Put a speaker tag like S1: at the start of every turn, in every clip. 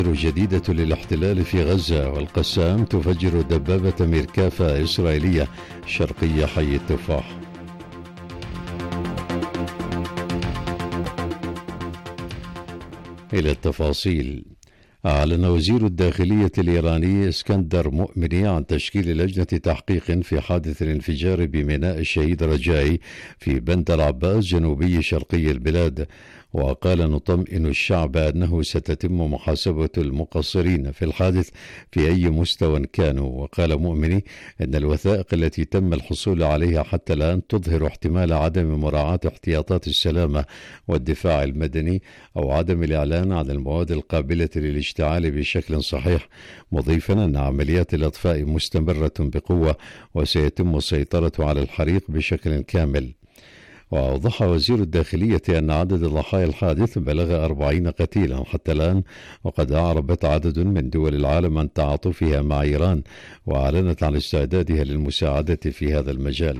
S1: جديدة للاحتلال في غزة، والقسام تفجر دبابة ميركافا إسرائيلية شرقي حي التفاح. إلى التفاصيل. أعلن وزير الداخلية الإيراني اسكندر مؤمني عن تشكيل لجنة تحقيق في حادث الانفجار بميناء الشهيد رجائي في بندر عباس جنوبي شرقي البلاد، وقال: نطمئن الشعب أنه ستتم محاسبة المقصرين في الحادث في أي مستوى كانوا. وقال مؤمني أن الوثائق التي تم الحصول عليها حتى الآن تظهر احتمال عدم مراعاة احتياطات السلامة والدفاع المدني أو عدم الإعلان عن المواد القابلة للاشتعال بشكل صحيح، مضيفا أن عمليات الإطفاء مستمرة بقوة وسيتم السيطرة على الحريق بشكل كامل. وأوضح وزير الداخلية أن عدد ضحايا الحادث بلغ 40 قتيلا حتى الآن، وقد أعربت عدد من دول العالم عن تعاطفها مع إيران وأعلنت عن استعدادها للمساعدة في هذا المجال.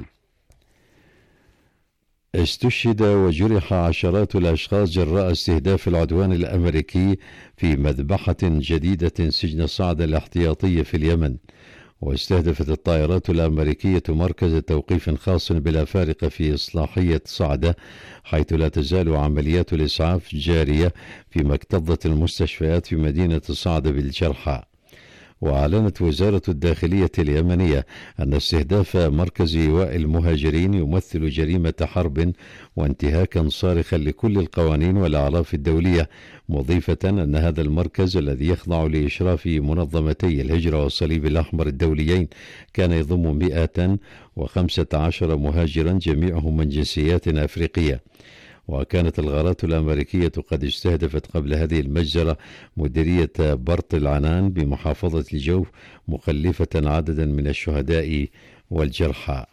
S1: استشهد وجرح عشرات الأشخاص جراء استهداف العدوان الأمريكي في مذبحة جديدة سجن صعدة الاحتياطي في اليمن. واستهدفت الطائرات الأمريكية مركز توقيف خاص بلا فارق في إصلاحية صعدة، حيث لا تزال عمليات الإسعاف جارية فيما اكتظت المستشفيات في مدينة صعدة بالجرحى. وأعلنت وزارة الداخلية اليمنية أن استهداف مركز إيواء المهاجرين يمثل جريمة حرب وانتهاكا صارخا لكل القوانين والأعراف الدولية، مضيفة أن هذا المركز الذي يخضع لإشراف منظمتي الهجرة والصليب الأحمر الدوليين كان يضم 115 مهاجرا جميعهم من جنسيات أفريقية. وكانت الغارات الأمريكية قد استهدفت قبل هذه المجزرة مديرية برط العنان بمحافظة الجوف، مخلفة عددا من الشهداء والجرحى.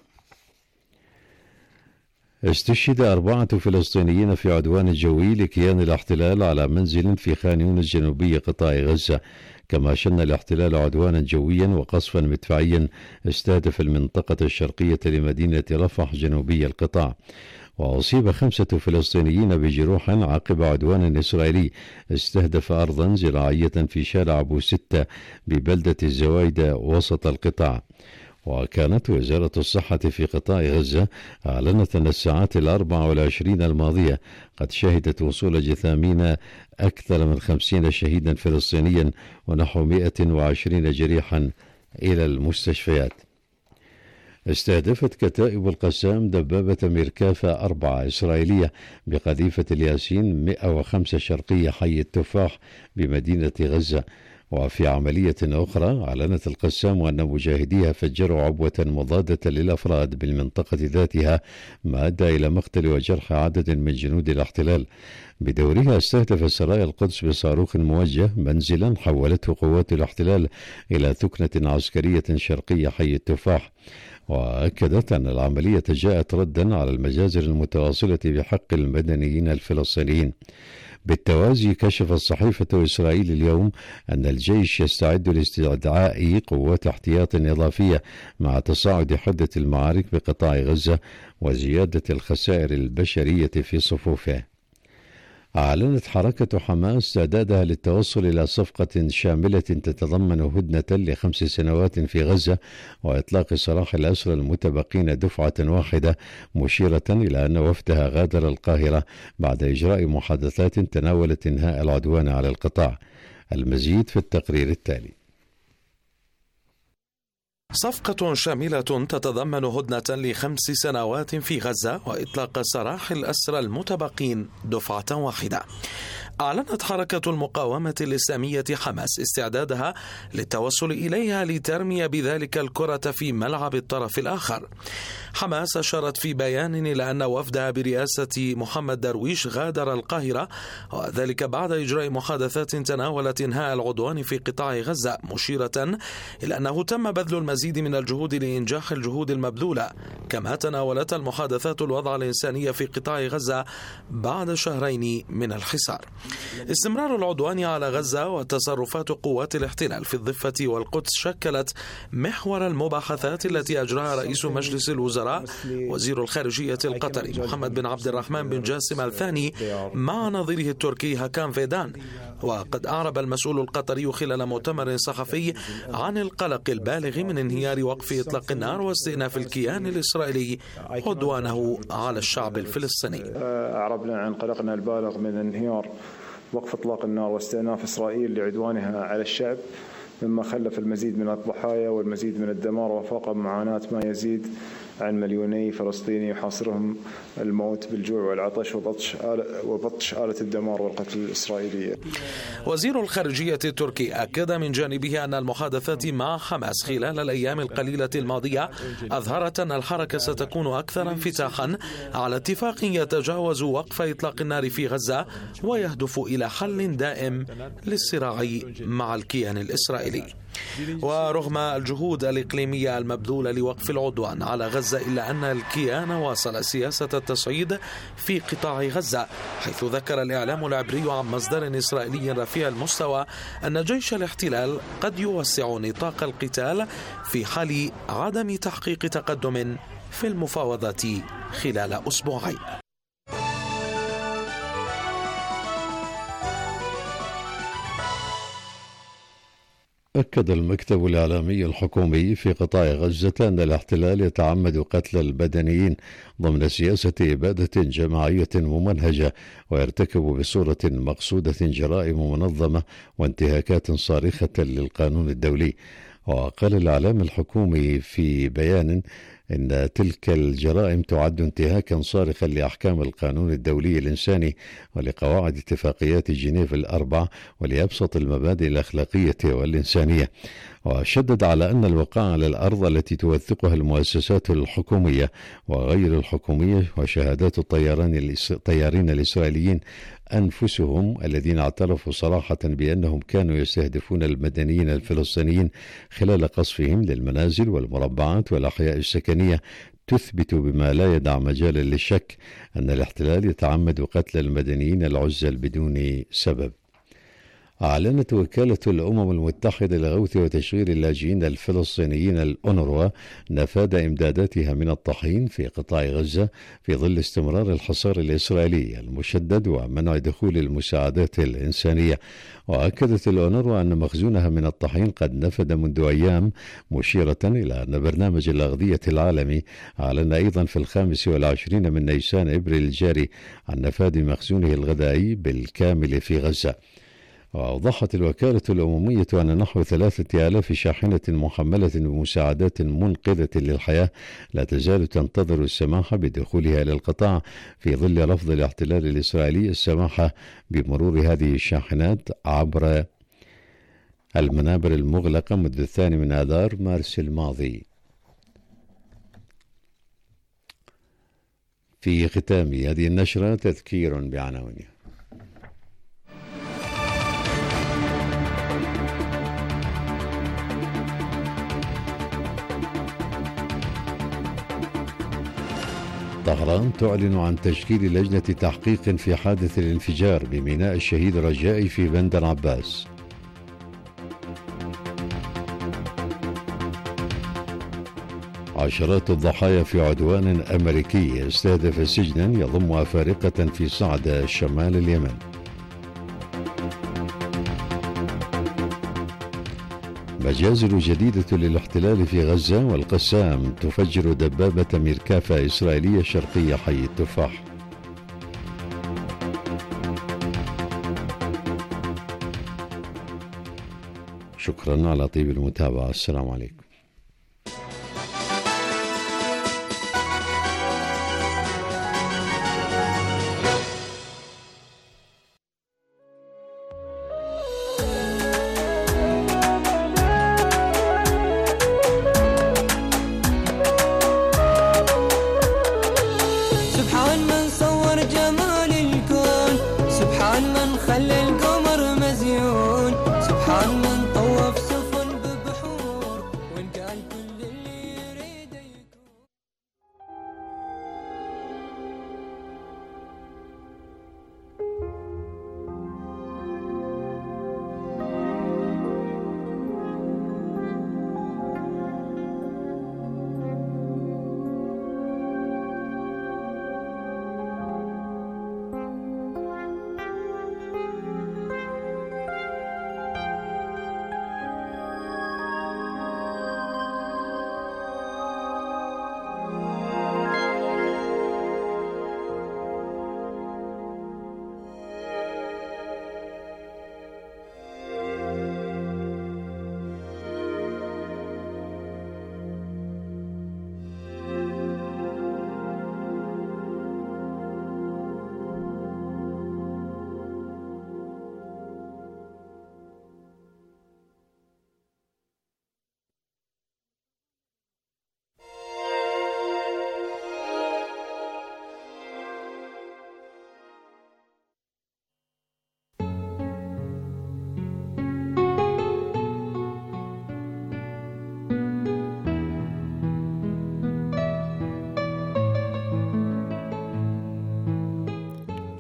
S1: استشهد 4 فلسطينيين في عدوان جوي لكيان الاحتلال على منزل في خان يونس جنوبي قطاع غزة، كما شن الاحتلال عدوانا جويا وقصفا مدفعيا استهدف المنطقة الشرقية لمدينة رفح جنوبي القطاع. وأصيب 5 فلسطينيين بجروح عقب عدوان إسرائيلي استهدف أرضا زراعية في شارع أبو 6 ببلدة الزوايدة وسط القطاع. وكانت وزارة الصحة في قطاع غزة أعلنت أن الساعات 24 الماضية قد شهدت وصول جثامين أكثر من 50 شهيدا فلسطينيا ونحو 120 جريحا إلى المستشفيات. استهدفت كتائب القسام دبابة ميركافا 4 إسرائيلية بقذيفة الياسين 105 شرقي حي التفاح بمدينة غزة. وفي عملية أخرى أعلنت القسام أن مجاهديها فجروا عبوة مضادة للأفراد بالمنطقة ذاتها، ما أدى إلى مقتل وجرح عدد من جنود الاحتلال. بدورها استهدف سرايا القدس بصاروخ موجه منزلا حولته قوات الاحتلال إلى ثكنة عسكرية شرقية حي التفاح. وأكدت أن العملية جاءت ردا على المجازر المتواصلة بحق المدنيين الفلسطينيين. بالتوازي كشفت صحيفة إسرائيل اليوم أن الجيش يستعد لاستدعاء قوات احتياط إضافية مع تصاعد حدة المعارك بقطاع غزة وزيادة الخسائر البشرية في صفوفه. أعلنت حركة حماس استعدادها للتوصل إلى صفقة شاملة تتضمن هدنة ل5 سنوات في غزة وإطلاق سراح الأسرى المتبقين دفعة واحدة، مشيرة إلى أن وفدها غادر القاهرة بعد إجراء محادثات تناولت إنهاء العدوان على القطاع. المزيد في التقرير التالي.
S2: صفقة شاملة تتضمن هدنة ل5 سنوات في غزة وإطلاق سراح الأسرى المتبقين دفعة واحدة. أعلنت حركة المقاومة الإسلامية حماس استعدادها للتوصل إليها لترمي بذلك الكرة في ملعب الطرف الآخر. حماس أشارت في بيان إلى أن وفدها برئاسة محمد درويش غادر القاهرة، وذلك بعد إجراء محادثات تناولت إنهاء العدوان في قطاع غزة، مشيرة إلى أنه تم بذل المزيد المزيد من الجهود لإنجاح الجهود المبذولة، كما تناولت المحادثات الوضع الإنساني في قطاع غزة بعد شهرين من الحصار. استمرار العدوان على غزة وتصرفات قوات الاحتلال في الضفة والقدس شكلت محور المباحثات التي أجراها رئيس مجلس الوزراء وزير الخارجية القطري محمد بن عبد الرحمن بن جاسم الثاني مع نظيره التركي هاكان فيدان. وقد أعرب المسؤول القطري خلال مؤتمر صحفي عن القلق البالغ من انهيار وقف إطلاق النار واستئناف الكيان الإسرائيلي عدوانه على الشعب الفلسطيني.
S3: أعربنا عن قلقنا البالغ من انهيار وقف إطلاق النار واستئناف إسرائيل لعدوانها على الشعب، مما خلف المزيد من الضحايا والمزيد من الدمار وفاق معاناة ما يزيد عن مليوني فلسطيني يحاصرهم الموت بالجوع والعطش وبطش آلة الدمار والقتل الإسرائيلية.
S2: وزير الخارجية التركي أكد من جانبه أن المحادثات مع حماس خلال الأيام القليلة الماضية أظهرت أن الحركة ستكون أكثر انفتاحا على اتفاق يتجاوز وقف إطلاق النار في غزة ويهدف إلى حل دائم للصراع مع الكيان الإسرائيلي. ورغم الجهود الإقليمية المبذولة لوقف العدوان على غزة، إلا أن الكيان واصل سياسة التصعيد في قطاع غزة، حيث ذكر الإعلام العبري عن مصدر إسرائيلي رفيع المستوى أن جيش الاحتلال قد يوسع نطاق القتال في حال عدم تحقيق تقدم في المفاوضات خلال أسبوعين.
S1: أكد المكتب الإعلامي الحكومي في قطاع غزة أن الاحتلال يتعمد قتل المدنيين ضمن سياسة إبادة جماعية ممنهجة، ويرتكب بصورة مقصودة جرائم منظمة وانتهاكات صارخة للقانون الدولي. وقال الإعلام الحكومي في بيان إن تلك الجرائم تعد انتهاكا صارخا لأحكام القانون الدولي الإنساني ولقواعد اتفاقيات جنيف الأربع ولأبسط المبادئ الأخلاقية والإنسانية. وشدد على أن الوقائع على الأرض التي توثقها المؤسسات الحكومية وغير الحكومية وشهادات الطيارين الإسرائيليين أنفسهم الذين اعترفوا صراحة بأنهم كانوا يستهدفون المدنيين الفلسطينيين خلال قصفهم للمنازل والمربعات والأحياء السكنية تثبت بما لا يدع مجالا للشك أن الاحتلال يتعمد قتل المدنيين العزل بدون سبب. أعلنت وكالة الأمم المتحدة لغوث وتشغيل اللاجئين الفلسطينيين الأونروا نفاذ إمداداتها من الطحين في قطاع غزة في ظل استمرار الحصار الإسرائيلي المشدد ومنع دخول المساعدات الإنسانية. وأكدت الأونروا أن مخزونها من الطحين قد نفد منذ أيام، مشيرة إلى أن برنامج الأغذية العالمي أعلن أيضا في 25 من نيسان إبريل الجاري عن نفاذ مخزونه الغذائي بالكامل في غزة. وأوضحت الوكالة الأممية أن نحو 3000 شاحنة محملة بمساعدات منقذة للحياة لا تزال تنتظر السماح بدخولها إلى القطاع في ظل رفض الاحتلال الإسرائيلي السماح بمرور هذه الشاحنات عبر المنابر المغلقة منذ 2 آذار مارس الماضي. في ختام هذه النشرة تذكير بعناوينها. طهران تعلن عن تشكيل لجنة تحقيق في حادث الانفجار بميناء الشهيد رجائي في بندر عباس. عشرات الضحايا في عدوان أمريكي استهدف سجنا يضم أفارقة في صعدة شمال اليمن. مجازر جديدة للاحتلال في غزة، والقسام تفجر دبابة ميركافة إسرائيلية شرقية حي التفاح. شكرا على طيب المتابعة. السلام عليكم.
S4: خلى القمر مزيون، سبحان من طوف سفن ببحور وإن كان كل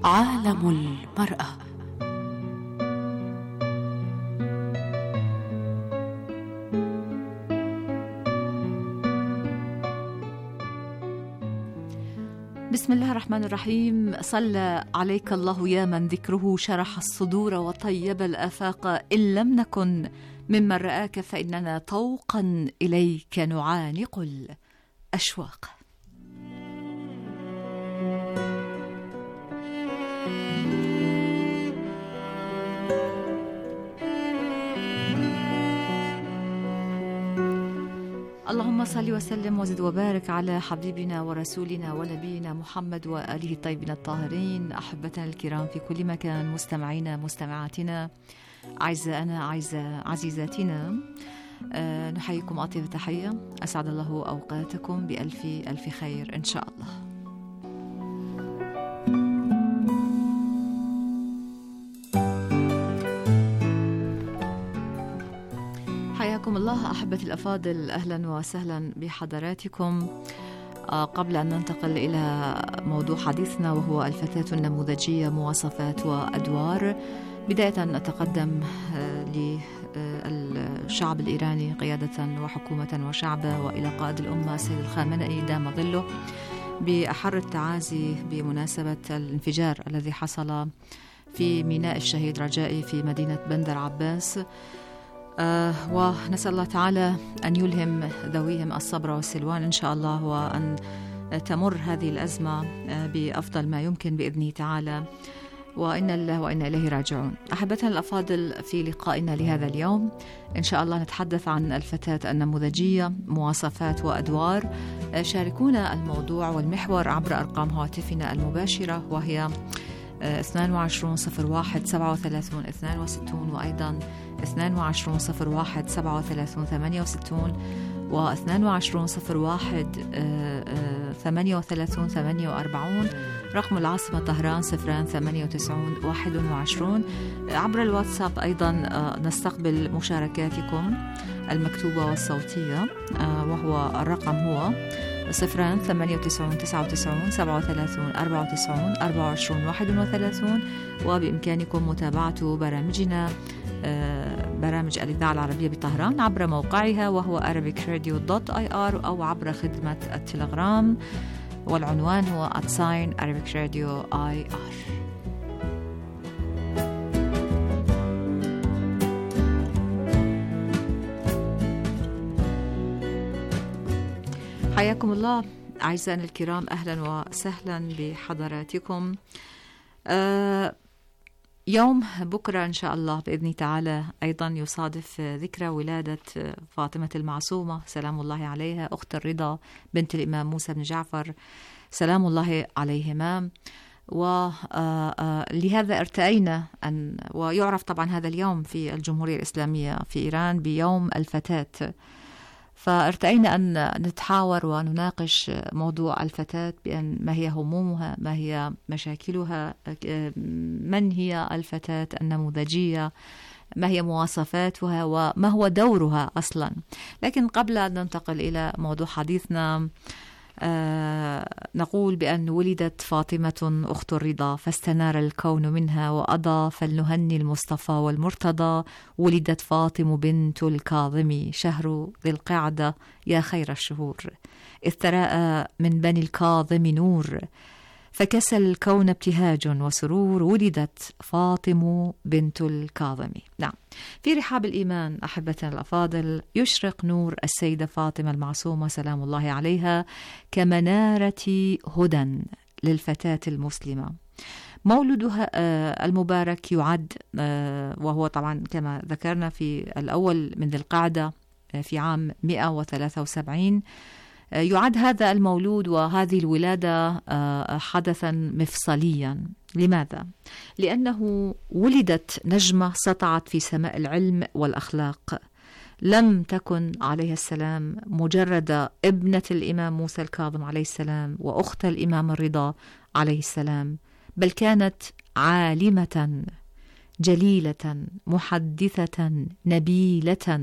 S4: عالم المرأة. بسم الله الرحمن الرحيم. صلى عليك الله يا من ذكره شرح الصدور وطيب الآفاق. إن لم نكن ممن رآك فإننا طوقا إليك نعانق الأشواق. اللهم صل وسلم وزد وبارك على حبيبنا ورسولنا ونبينا محمد وآله الطيبين الطاهرين. أحبتنا الكرام في كل مكان، مستمعينا مستمعاتنا، أعزائنا عزيزاتنا، نحييكم أطيب تحية. أسعد الله أوقاتكم بألف ألف خير إن شاء الله. حياكم الله أحبتي الأفاضل، أهلا وسهلا بحضراتكم. قبل أن ننتقل إلى موضوع حديثنا وهو الفتاة النموذجية، مواصفات وأدوار، بداية أتقدم للشعب الإيراني قيادة وحكومة وشعبا، وإلى قائد الأمة سيد الخامنئي دام ظله، بأحر التعازي بمناسبة الانفجار الذي حصل في ميناء الشهيد رجائي في مدينة بندر عباس. ونسأل الله تعالى أن يلهم ذويهم الصبر والسلوان إن شاء الله، وأن تمر هذه الأزمة بأفضل ما يمكن بإذنه تعالى، وإنا لله وإنا إليه راجعون. أحبتنا الأفاضل، في لقائنا لهذا اليوم إن شاء الله نتحدث عن الفتاة النموذجية، مواصفات وأدوار. شاركونا الموضوع والمحور عبر أرقام هواتفنا المباشرة، وهي 2201-37-62، وأيضا 2201-37-68، و 2201-38-48. رقم العاصمة طهران 09891. عبر الواتساب أيضا نستقبل مشاركاتكم المكتوبة والصوتية، وهو الرقم هو 09899-37-94-24-31. وبإمكانكم متابعة برامجنا، برامج الإذاعة العربية بطهران عبر موقعها وهو arabicradio.ir، أو عبر خدمة التلغرام، والعنوان هو @arabicradio.ir. حياكم الله أعزائنا الكرام، أهلا وسهلا بحضراتكم. يوم بكرة إن شاء الله بإذن تعالى أيضا يصادف ذكرى ولادة فاطمة المعصومة سلام الله عليها، أخت الرضا بنت الإمام موسى بن جعفر سلام الله عليهما. ولهذا ارتأينا أن، ويعرف طبعا هذا اليوم في الجمهورية الإسلامية في إيران بيوم الفتاة، فارتأينا أن نتحاور ونناقش موضوع الفتاة، بأن ما هي همومها، ما هي مشاكلها، من هي الفتاة النموذجية، ما هي مواصفاتها، وما هو دورها أصلا. لكن قبل أن ننتقل إلى موضوع حديثنا، نقول بأن ولدت فاطمة أخت الرضا فاستنار الكون منها وأضى، فلنهني المصطفى والمرتضى. ولدت فاطمة بنت الكاظم شهر ذي القعدة يا خير الشهور، إذ تراءى من بني الكاظم نور، فكسى الكون ابتهاج وسرور. ولدت فاطمة بنت الكاظم. نعم، في رحاب الإيمان أحبتنا الأفاضل يشرق نور السيدة فاطمة المعصومة سلام الله عليها كمنارة هدى للفتاة المسلمة. مولدها المبارك يعد، وهو طبعا كما ذكرنا في الأول من ذي القعدة في عام 173، يعد هذا المولود وهذه الولادة حدثا مفصليا. لماذا؟ لأنه ولدت نجمة سطعت في سماء العلم والأخلاق. لم تكن عليه السلام مجرد ابنة الإمام موسى الكاظم عليه السلام وأخت الإمام الرضا عليه السلام، بل كانت عالمة جليلة محدثة نبيلة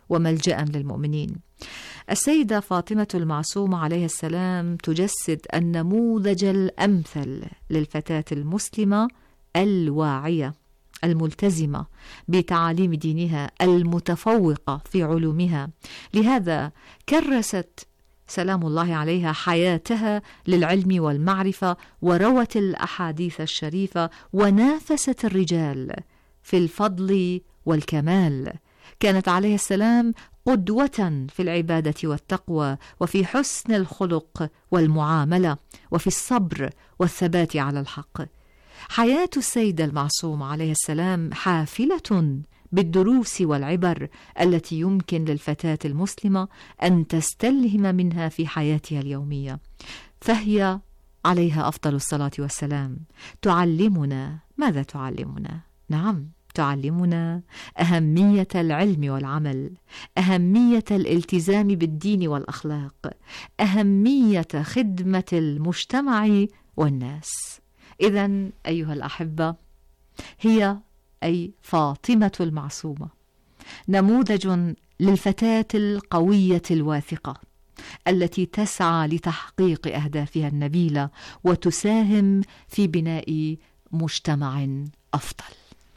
S4: وملجأ للمؤمنين. السيدة فاطمة المعصومة عليه السلام تجسد النموذج الأمثل للفتاة المسلمة الواعية الملتزمة بتعاليم دينها المتفوقة في علومها. لهذا كرست سلام الله عليها حياتها للعلم والمعرفة، وروت الأحاديث الشريفة، ونافست الرجال في الفضل والكمال. كانت عليه السلام قدوة في العبادة والتقوى، وفي حسن الخلق والمعاملة، وفي الصبر والثبات على الحق. حياة السيدة المعصومة عليه السلام حافلة بالدروس والعبر التي يمكن للفتاة المسلمة أن تستلهم منها في حياتها اليومية. فهي عليها أفضل الصلاة والسلام تعلمنا ماذا تعلمنا؟ نعم، تعلمنا أهمية العلم والعمل، أهمية الالتزام بالدين والأخلاق، أهمية خدمة المجتمع والناس. إذن أيها الأحبة، هي أي فاطمة المعصومة نموذج للفتاة القوية الواثقة التي تسعى لتحقيق أهدافها النبيلة وتساهم في بناء مجتمع أفضل.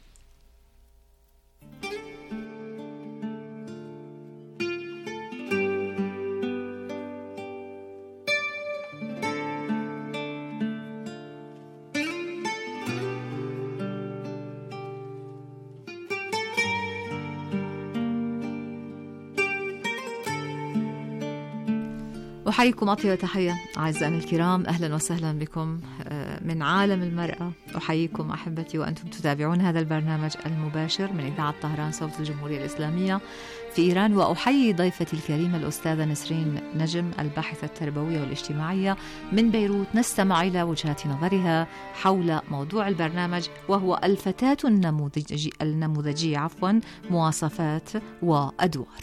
S4: أحييكم أطيب تحية أعزائنا الكرام، أهلا وسهلا بكم من عالم المرأة. أحييكم أحبتي وأنتم تتابعون هذا البرنامج المباشر من إذاعة طهران صوت الجمهورية الإسلامية في إيران. وأحيي ضيفتي الكريمة الأستاذة نسرين نجم، الباحثة التربوية والاجتماعية من بيروت، نستمع إلى وجهات نظرها حول موضوع البرنامج، وهو الفتاة النموذجية مواصفات وأدوار.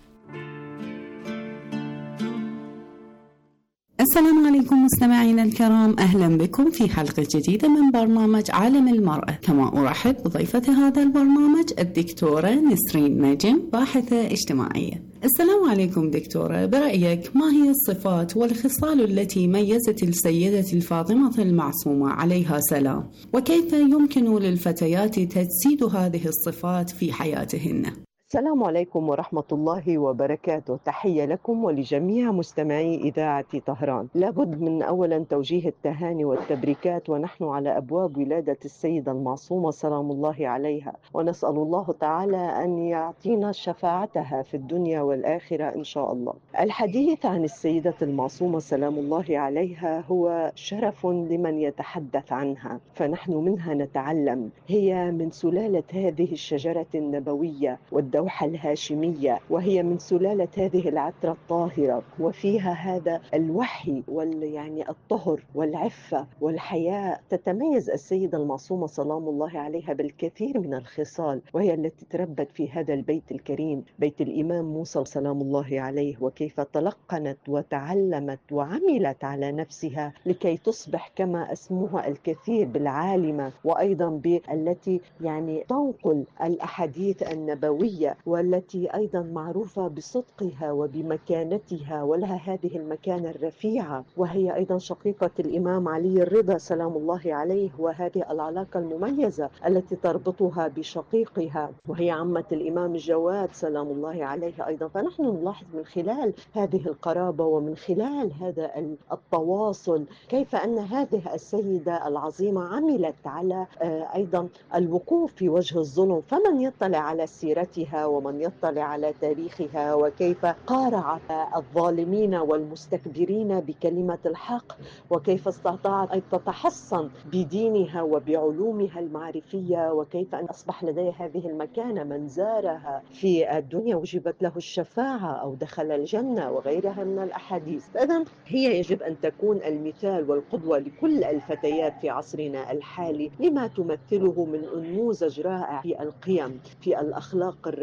S5: السلام عليكم مستمعينا الكرام، أهلا بكم في حلقة جديدة من برنامج عالم المرأة. كما أرحب بضيفة هذا البرنامج الدكتورة نسرين نجم، باحثة اجتماعية. السلام عليكم دكتورة، برأيك ما هي الصفات والخصال التي ميزت السيدة الفاطمة المعصومة عليها سلام، وكيف يمكن للفتيات تجسيد هذه الصفات في حياتهن؟
S6: السلام عليكم ورحمة الله وبركاته. تحية لكم ولجميع مستمعي إذاعة طهران. لابد من أولا توجيه التهاني والتبريكات ونحن على أبواب ولادة السيدة المعصومة سلام الله عليها، ونسأل الله تعالى أن يعطينا شفاعتها في الدنيا والآخرة إن شاء الله. الحديث عن السيدة المعصومة سلام الله عليها هو شرف لمن يتحدث عنها، فنحن منها نتعلم. هي من سلالة هذه الشجرة النبوية والدولة الهاشمية، وهي من سلالة هذه العترة الطاهرة، وفيها هذا الوحي يعني الطهر والعفة والحياء. تتميز السيدة المعصومة سلام الله عليها بالكثير من الخصال، وهي التي تربت في هذا البيت الكريم، بيت الإمام موسى سلام الله عليه، وكيف تلقنت وتعلمت وعملت على نفسها لكي تصبح كما اسمها الكثير بالعالمة، وأيضا بالتي يعني تنقل الأحاديث النبوية، والتي أيضا معروفة بصدقها وبمكانتها، ولها هذه المكانة الرفيعة. وهي أيضا شقيقة الإمام علي الرضا سلام الله عليه، وهذه العلاقة المميزة التي تربطها بشقيقها، وهي عمة الإمام الجواد سلام الله عليه أيضا. فنحن نلاحظ من خلال هذه القرابة ومن خلال هذا التواصل كيف أن هذه السيدة العظيمة عملت على أيضا الوقوف في وجه الظلم. فمن يطلع على سيرتها ومن يطلع على تاريخها، وكيف قارعت الظالمين والمستكبرين بكلمة الحق، وكيف استطاعت أن تتحصن بدينها وبعلومها المعرفية، وكيف أن أصبح لديها هذه المكانة. من زارها في الدنيا وجبت له الشفاعة أو دخل الجنة، وغيرها من الأحاديث. إذن هي يجب أن تكون المثال والقدوة لكل الفتيات في عصرنا الحالي، لما تمثله من نموذج رائع في القيم، في الأخلاق الرفيعة،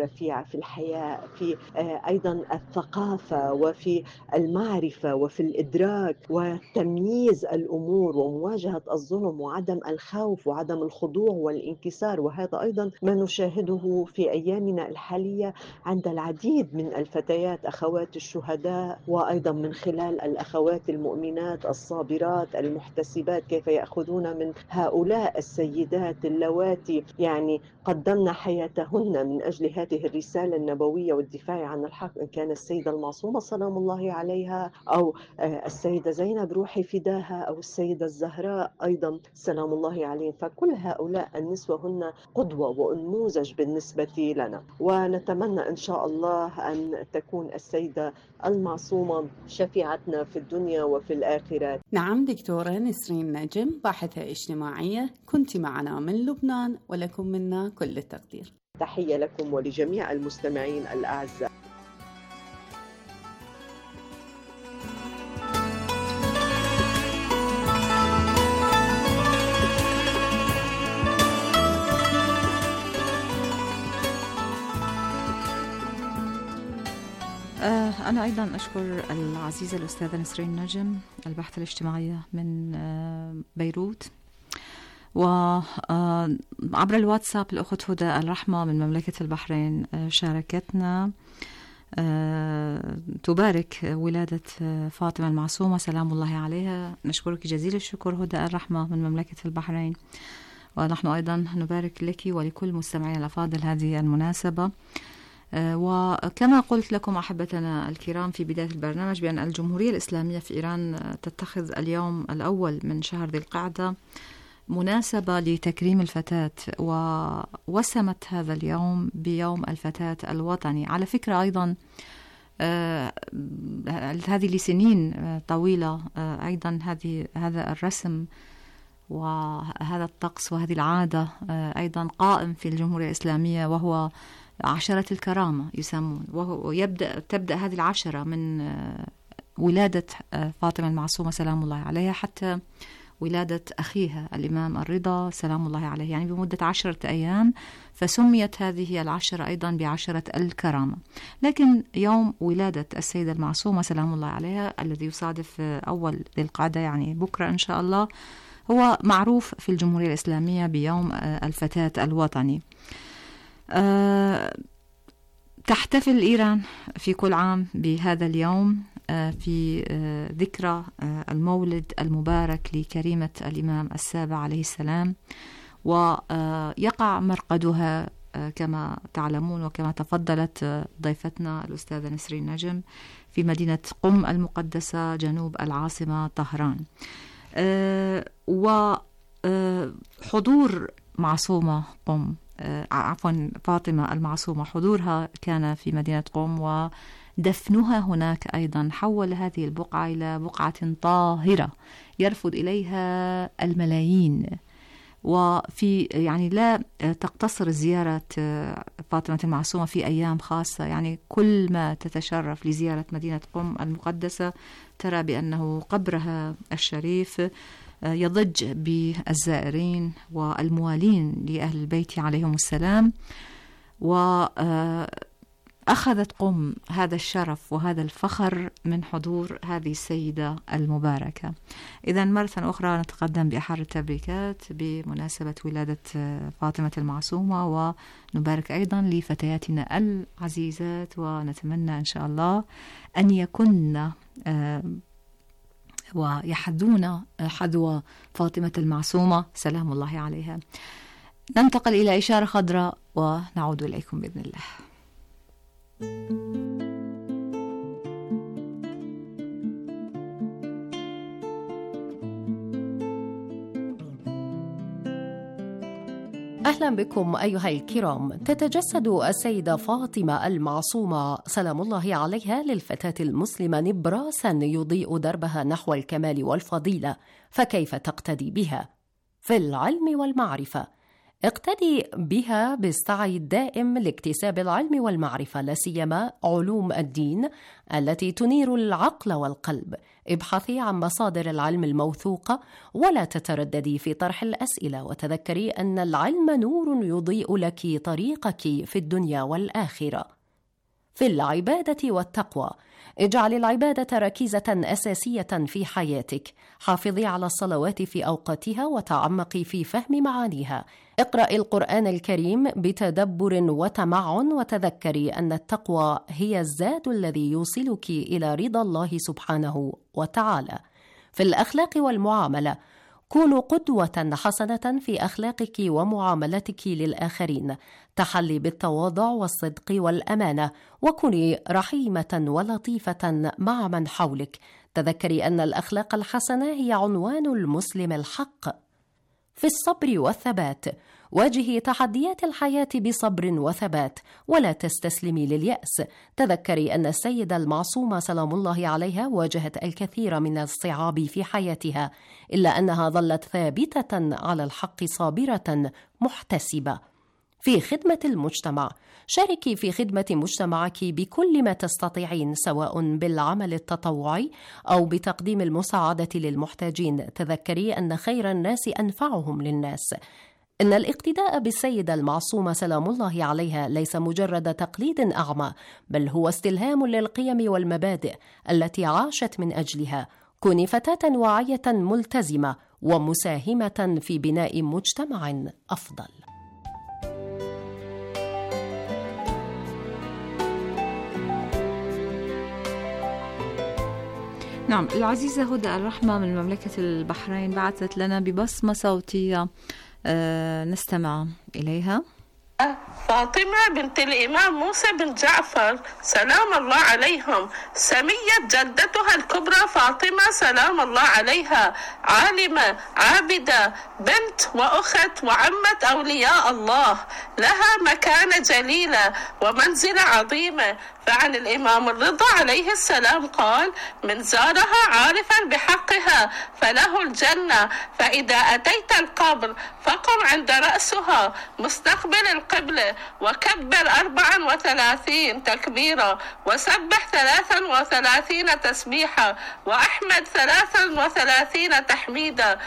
S6: الرفيع، في الحياء، في أيضا الثقافة وفي المعرفة وفي الإدراك وتمييز الأمور ومواجهة الظلم وعدم الخوف وعدم الخضوع والانكسار. وهذا أيضا ما نشاهده في أيامنا الحالية عند العديد من الفتيات أخوات الشهداء، وأيضا من خلال الأخوات المؤمنات الصابرات المحتسبات، كيف يأخذون من هؤلاء السيدات اللواتي يعني قدمنا حياتهن من أجل هذه الرسالة النبوية والدفاع عن الحق، إن كان السيدة المعصومة سلام الله عليها أو السيدة زينب روحي فداها أو السيدة الزهراء أيضا سلام الله عليهم. فكل هؤلاء النسوة هن قدوة ونموذج بالنسبة لنا، ونتمنى إن شاء الله أن تكون السيدة المعصومة شفيعتنا في الدنيا وفي الآخرة.
S5: نعم دكتورة نسرين نجم، باحثة اجتماعية، كنت معنا من لبنان ولكم منا كل التقدير.
S6: تحية لكم ولجميع المستمعين الأعزاء.
S4: أنا أيضا أشكر العزيزة الأستاذة نسرين نجم، الباحثة الاجتماعية من بيروت، وعبر الواتساب الأخت هدى الرحمة من مملكة البحرين شاركتنا تبارك ولادة فاطمة المعصومة سلام الله عليها. نشكرك جزيل الشكر هدى الرحمة من مملكة البحرين، ونحن أيضا نبارك لك ولكل مستمعين الأفاضل هذه المناسبة. وكما قلت لكم أحبتنا الكرام في بداية البرنامج بأن الجمهورية الإسلامية في إيران تتخذ اليوم الأول من شهر ذي القعدة مناسبة لتكريم الفتاة، ووسمت هذا اليوم بيوم الفتاة الوطني. على فكرة أيضا هذه لسنين طويلة أيضا هذا الرسم وهذا الطقس وهذه العادة أيضا قائم في الجمهورية الإسلامية، وهو عشرة الكرامة يسمون، وهو تبدأ هذه العشرة من ولادة فاطمة المعصومة سلام الله عليها حتى ولادة أخيها الإمام الرضا سلام الله عليه، يعني بمدة 10 أيام، فسميت هذه العشرة أيضا بعشرة الكرامة. لكن يوم ولادة السيدة المعصومة سلام الله عليها الذي يصادف أول ذي القعدة يعني بكرة إن شاء الله، هو معروف في الجمهورية الإسلامية بيوم الفتاة الوطني. تحتفل إيران في كل عام بهذا اليوم في ذكرى المولد المبارك لكريمة الإمام السابع عليه السلام، ويقع مرقدها كما تعلمون وكما تفضلت ضيفتنا الأستاذة نسرين نجم في مدينة قم المقدسة جنوب العاصمة طهران. وحضور معصومة قم فاطمة المعصومة، حضورها كان في مدينة قم، ودفنها هناك أيضا حول هذه البقعة إلى بقعة طاهرة يرفض إليها الملايين. وفي يعني لا تقتصر زيارة فاطمة المعصومة في أيام خاصة، يعني كل ما تتشرف لزيارة مدينة قم المقدسة ترى بأنه قبرها الشريف يضج بالزائرين والموالين لأهل البيت عليهم السلام. وأخذت قم هذا الشرف وهذا الفخر من حضور هذه السيدة المباركة. إذا مرة أخرى نتقدم بأحر التبريكات بمناسبة ولادة فاطمة المعصومة، ونبارك أيضا لفتياتنا العزيزات، ونتمنى إن شاء الله أن يكن ويحدون حذو فاطمة المعصومة سلام الله عليها. ننتقل إلى إشارة خضراء ونعود إليكم بإذن الله.
S7: أهلا بكم أيها الكرام. تتجسد السيدة فاطمة المعصومة سلام الله عليها للفتاة المسلمة نبراسا يضيء دربها نحو الكمال والفضيلة، فكيف تقتدي بها في العلم والمعرفة، اقتدي بها بالسعي الدائم لاكتساب العلم والمعرفة، لا سيما علوم الدين التي تنير العقل والقلب. ابحثي عن مصادر العلم الموثوقة ولا تترددي في طرح الأسئلة، وتذكري أن العلم نور يضيء لك طريقك في الدنيا والآخرة. في العبادة والتقوى، اجعل العبادة ركيزة أساسية في حياتك. حافظي على الصلوات في أوقاتها وتعمقي في فهم معانيها. اقرأي القرآن الكريم بتدبر وتمعن، وتذكري أن التقوى هي الزاد الذي يوصلك إلى رضا الله سبحانه وتعالى. في الأخلاق والمعاملة، كونوا قدوة حسنة في أخلاقك ومعاملتك للآخرين. تحلي بالتواضع والصدق والأمانة، وكوني رحيمة ولطيفة مع من حولك. تذكري أن الأخلاق الحسنة هي عنوان المسلم الحق. في الصبر والثبات، واجهي تحديات الحياة بصبر وثبات، ولا تستسلمي لليأس. تذكري أن السيدة المعصومة سلام الله عليها واجهت الكثير من الصعاب في حياتها، إلا أنها ظلت ثابتة على الحق صابرة محتسبة. في خدمة المجتمع، شاركي في خدمة مجتمعك بكل ما تستطيعين، سواء بالعمل التطوعي أو بتقديم المساعدة للمحتاجين. تذكري أن خير الناس أنفعهم للناس. إن الاقتداء بالسيدة المعصومة سلام الله عليها ليس مجرد تقليد أعمى، بل هو استلهام للقيم والمبادئ التي عاشت من أجلها. كوني فتاة واعية ملتزمة ومساهمة في بناء مجتمع أفضل.
S4: نعم، العزيزة هدى الرحمة من مملكة البحرين بعثت لنا ببصمة صوتية نستمع إليها.
S8: فاطمة بنت الإمام موسى بن جعفر سلام الله عليهم، سميت جدتها الكبرى فاطمة سلام الله عليها، عالمة عابدة، بنت وأخت وعمة أولياء الله، لها مكانة جليلة ومنزلة عظيمة. فعن الإمام الرضا عليه السلام قال: من زارها عارفا بحقها فله الجنة. فإذا أتيت القبر فقم عند رأسها مستقبل القبلة، وكبر 34 تكبيرا، وسبح 33 تسبيحا، وأحمد 33 تحميدا،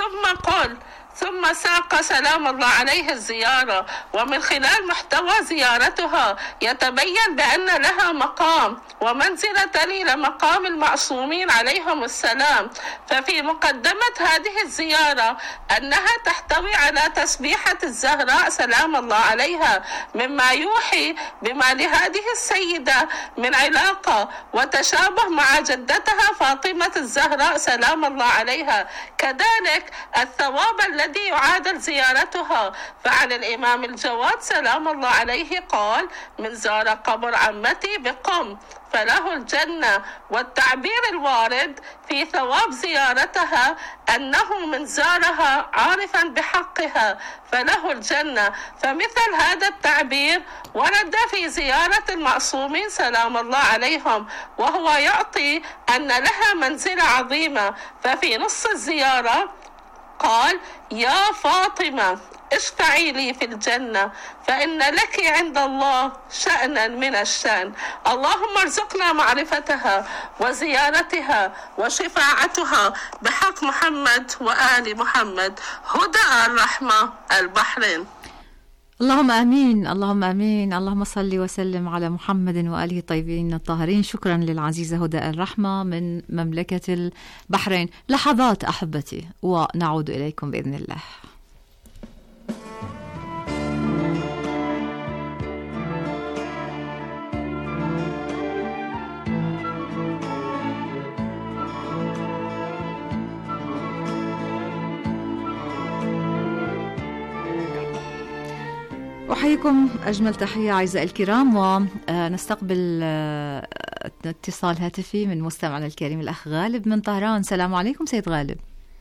S8: ثم ساق سلام الله عليه الزيارة. ومن خلال محتوى زيارتها يتبين بأن لها مقام ومنزلة إلى مقام المعصومين عليهم السلام. ففي مقدمة هذه الزيارة أنها تحتوي على تسبيحة الزهراء سلام الله عليها، مما يوحي بما لهذه السيدة من علاقة وتشابه مع جدتها فاطمة الزهراء سلام الله عليها. كذلك الثواب الذي يعادل زيارتها. فعن الإمام الجواد سلام الله عليه قال: من زار قبر عمتي بقم فله الجنة. والتعبير الوارد في ثواب زيارتها أنه من زارها عارفا بحقها فله الجنة. فمثل هذا التعبير ورد في زيارة المعصومين سلام الله عليهم، وهو يعطي أن لها منزلة عظيمة. ففي نص الزيارة قال: يا فاطمة اشفعي لي في الجنة فإن لك عند الله شأنا من الشأن. اللهم ارزقنا معرفتها وزيارتها وشفاعتها بحق محمد وآل محمد. هدى الرحمة، البحرين.
S4: اللهم آمين، اللهم آمين، اللهم صل وسلم على محمد وآله الطيبين الطاهرين. شكرا للعزيزة هدى الرحمة من مملكة البحرين. لحظات أحبتي ونعود إليكم بإذن الله. أحييكم أجمل تحية أعزائي الكرام، ونستقبل اتصال هاتفي من مستمعنا الكريم الأخ غالب من طهران. السلام عليكم سيد غالب.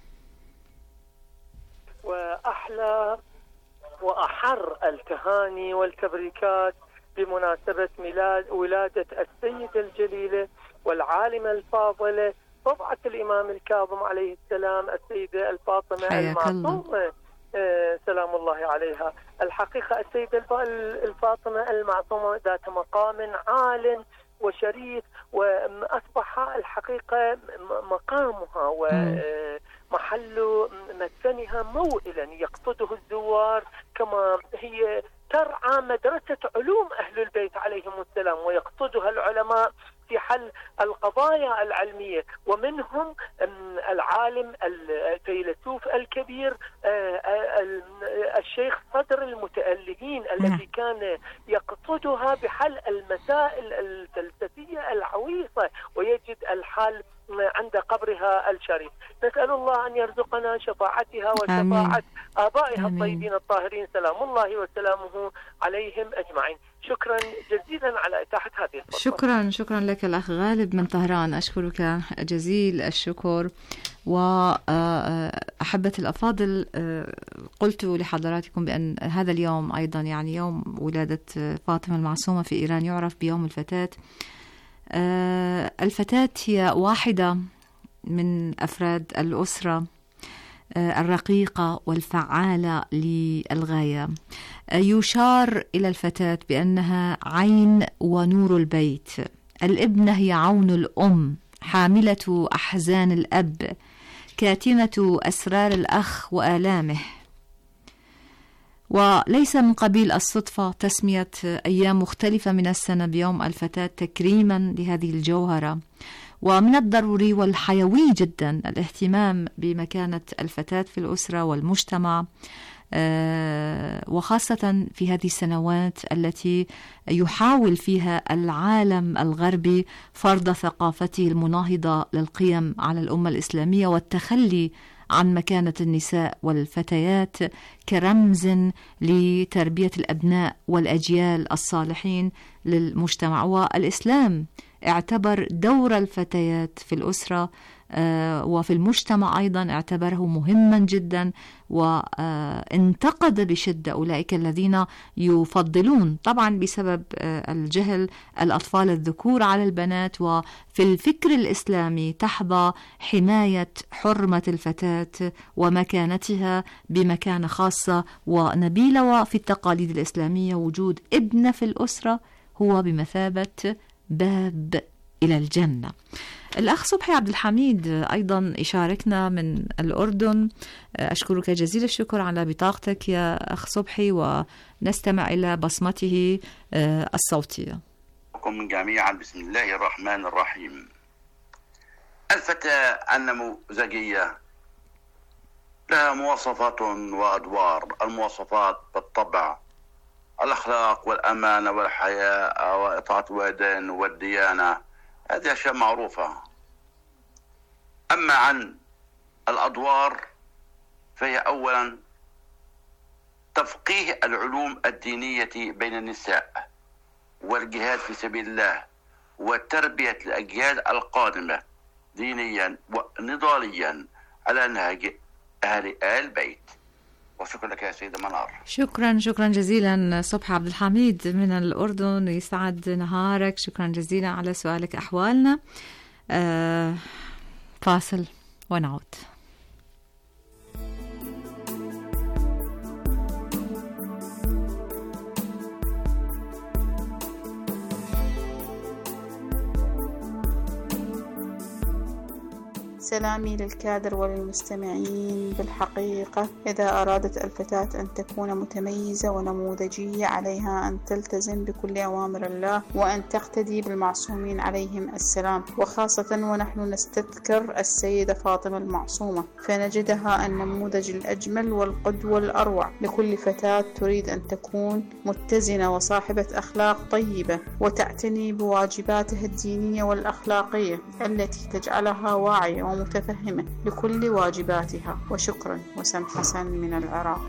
S9: وأحلى وأحر التهاني والتبريكات بمناسبة ولادة السيدة الجليلة والعالمة الفاضلة بضعة الإمام الكاظم عليه السلام السيدة الفاطمة المعصومة سلام الله عليها. الحقيقة السيدة الفاطمة المعصومة ذات مقام عال وشريف، وأصبح الحقيقة مقامها ومحل مسكنها موئلا يقصده الزوار، كما هي ترعى مدرسة علوم أهل البيت عليهم السلام، ويقصدها العلماء في حل القضايا العلمية، ومنهم العالم الفيلسوف الكبير الشيخ صدر المتألهين الذي كان يقصدها بحل المسائل الفلسفية العويصة ويجد الحل عند قبرها الشريف. نسأل الله أن يرزقنا شفاعتها وشفاعة آبائها الطيبين الطاهرين سلام الله وسلامه عليهم أجمعين. شكرا جزيلا على إتاحة هذه الفرصة.
S4: شكرا لك الأخ غالب من طهران، أشكرك جزيل الشكر. وأحبة الأفاضل، قلت لحضراتكم بأن هذا اليوم أيضا يعني يوم ولادة فاطمة المعصومة في إيران يعرف بيوم الفتاة. الفتاة هي واحدة من أفراد الأسرة الرقيقة والفعالة للغاية. يشار إلى الفتاة بأنها عين ونور البيت. الابنة هي عون الأم، حاملة أحزان الأب، كاتمة أسرار الأخ وآلامه. وليس من قبيل الصدفة تسمية أيام مختلفة من السنة بيوم الفتاة تكريما لهذه الجوهرة. ومن الضروري والحيوي جدا الاهتمام بمكانة الفتاة في الأسرة والمجتمع، وخاصة في هذه السنوات التي يحاول فيها العالم الغربي فرض ثقافته المناهضة للقيم على الأمة الإسلامية والتخلي عن مكانة النساء والفتيات كرمز لتربية الأبناء والأجيال الصالحين للمجتمع. والإسلام اعتبر دور الفتيات في الأسرة وفي المجتمع أيضا اعتبره مهما جدا، وانتقد بشدة أولئك الذين يفضلون طبعا بسبب الجهل الأطفال الذكور على البنات. وفي الفكر الإسلامي تحظى حماية حرمة الفتاة ومكانتها بمكانة خاصة ونبيلة. وفي التقاليد الإسلامية وجود ابنة في الأسرة هو بمثابة باب إلى الجنة. الأخ صبحي عبد الحميد أيضا يشاركنا من الأردن. أشكرك جزيل الشكر على بطاقتك يا أخ صبحي، ونستمع إلى بصمته الصوتية.
S10: جميعا بسم الله الرحمن الرحيم. الفتاة النموذجية لها مواصفات وأدوار. المواصفات بالطبع الأخلاق والأمانة والحياء وإطاعة الوالدين والديانة، هذه أشياء معروفة. أما عن الأدوار فهي أولا تفقيه العلوم الدينية بين النساء، والجهاد في سبيل الله، وتربية الأجيال القادمة دينيا ونضاليا على نهج أهل البيت. وشكرا لك يا سيدة منار.
S4: شكرا جزيلا صبحي عبد الحميد من الأردن، يسعد نهارك. شكرا جزيلا على سؤالك أحوالنا. فاصل ونعود.
S11: سلامي للكادر وللمستمعين. بالحقيقة إذا أرادت الفتاة أن تكون متميزة ونموذجية عليها أن تلتزم بكل أوامر الله وأن تقتدي بالمعصومين عليهم السلام، وخاصة ونحن نستذكر السيدة فاطمة المعصومة، فنجدها النموذج الأجمل والقدوة الأروع لكل فتاة تريد أن تكون متزنة وصاحبة أخلاق طيبة وتعتني بواجباتها الدينية والأخلاقية التي تجعلها واعية ومتفهمة لكل واجباتها. وشكرا. وسام حسن من العراق.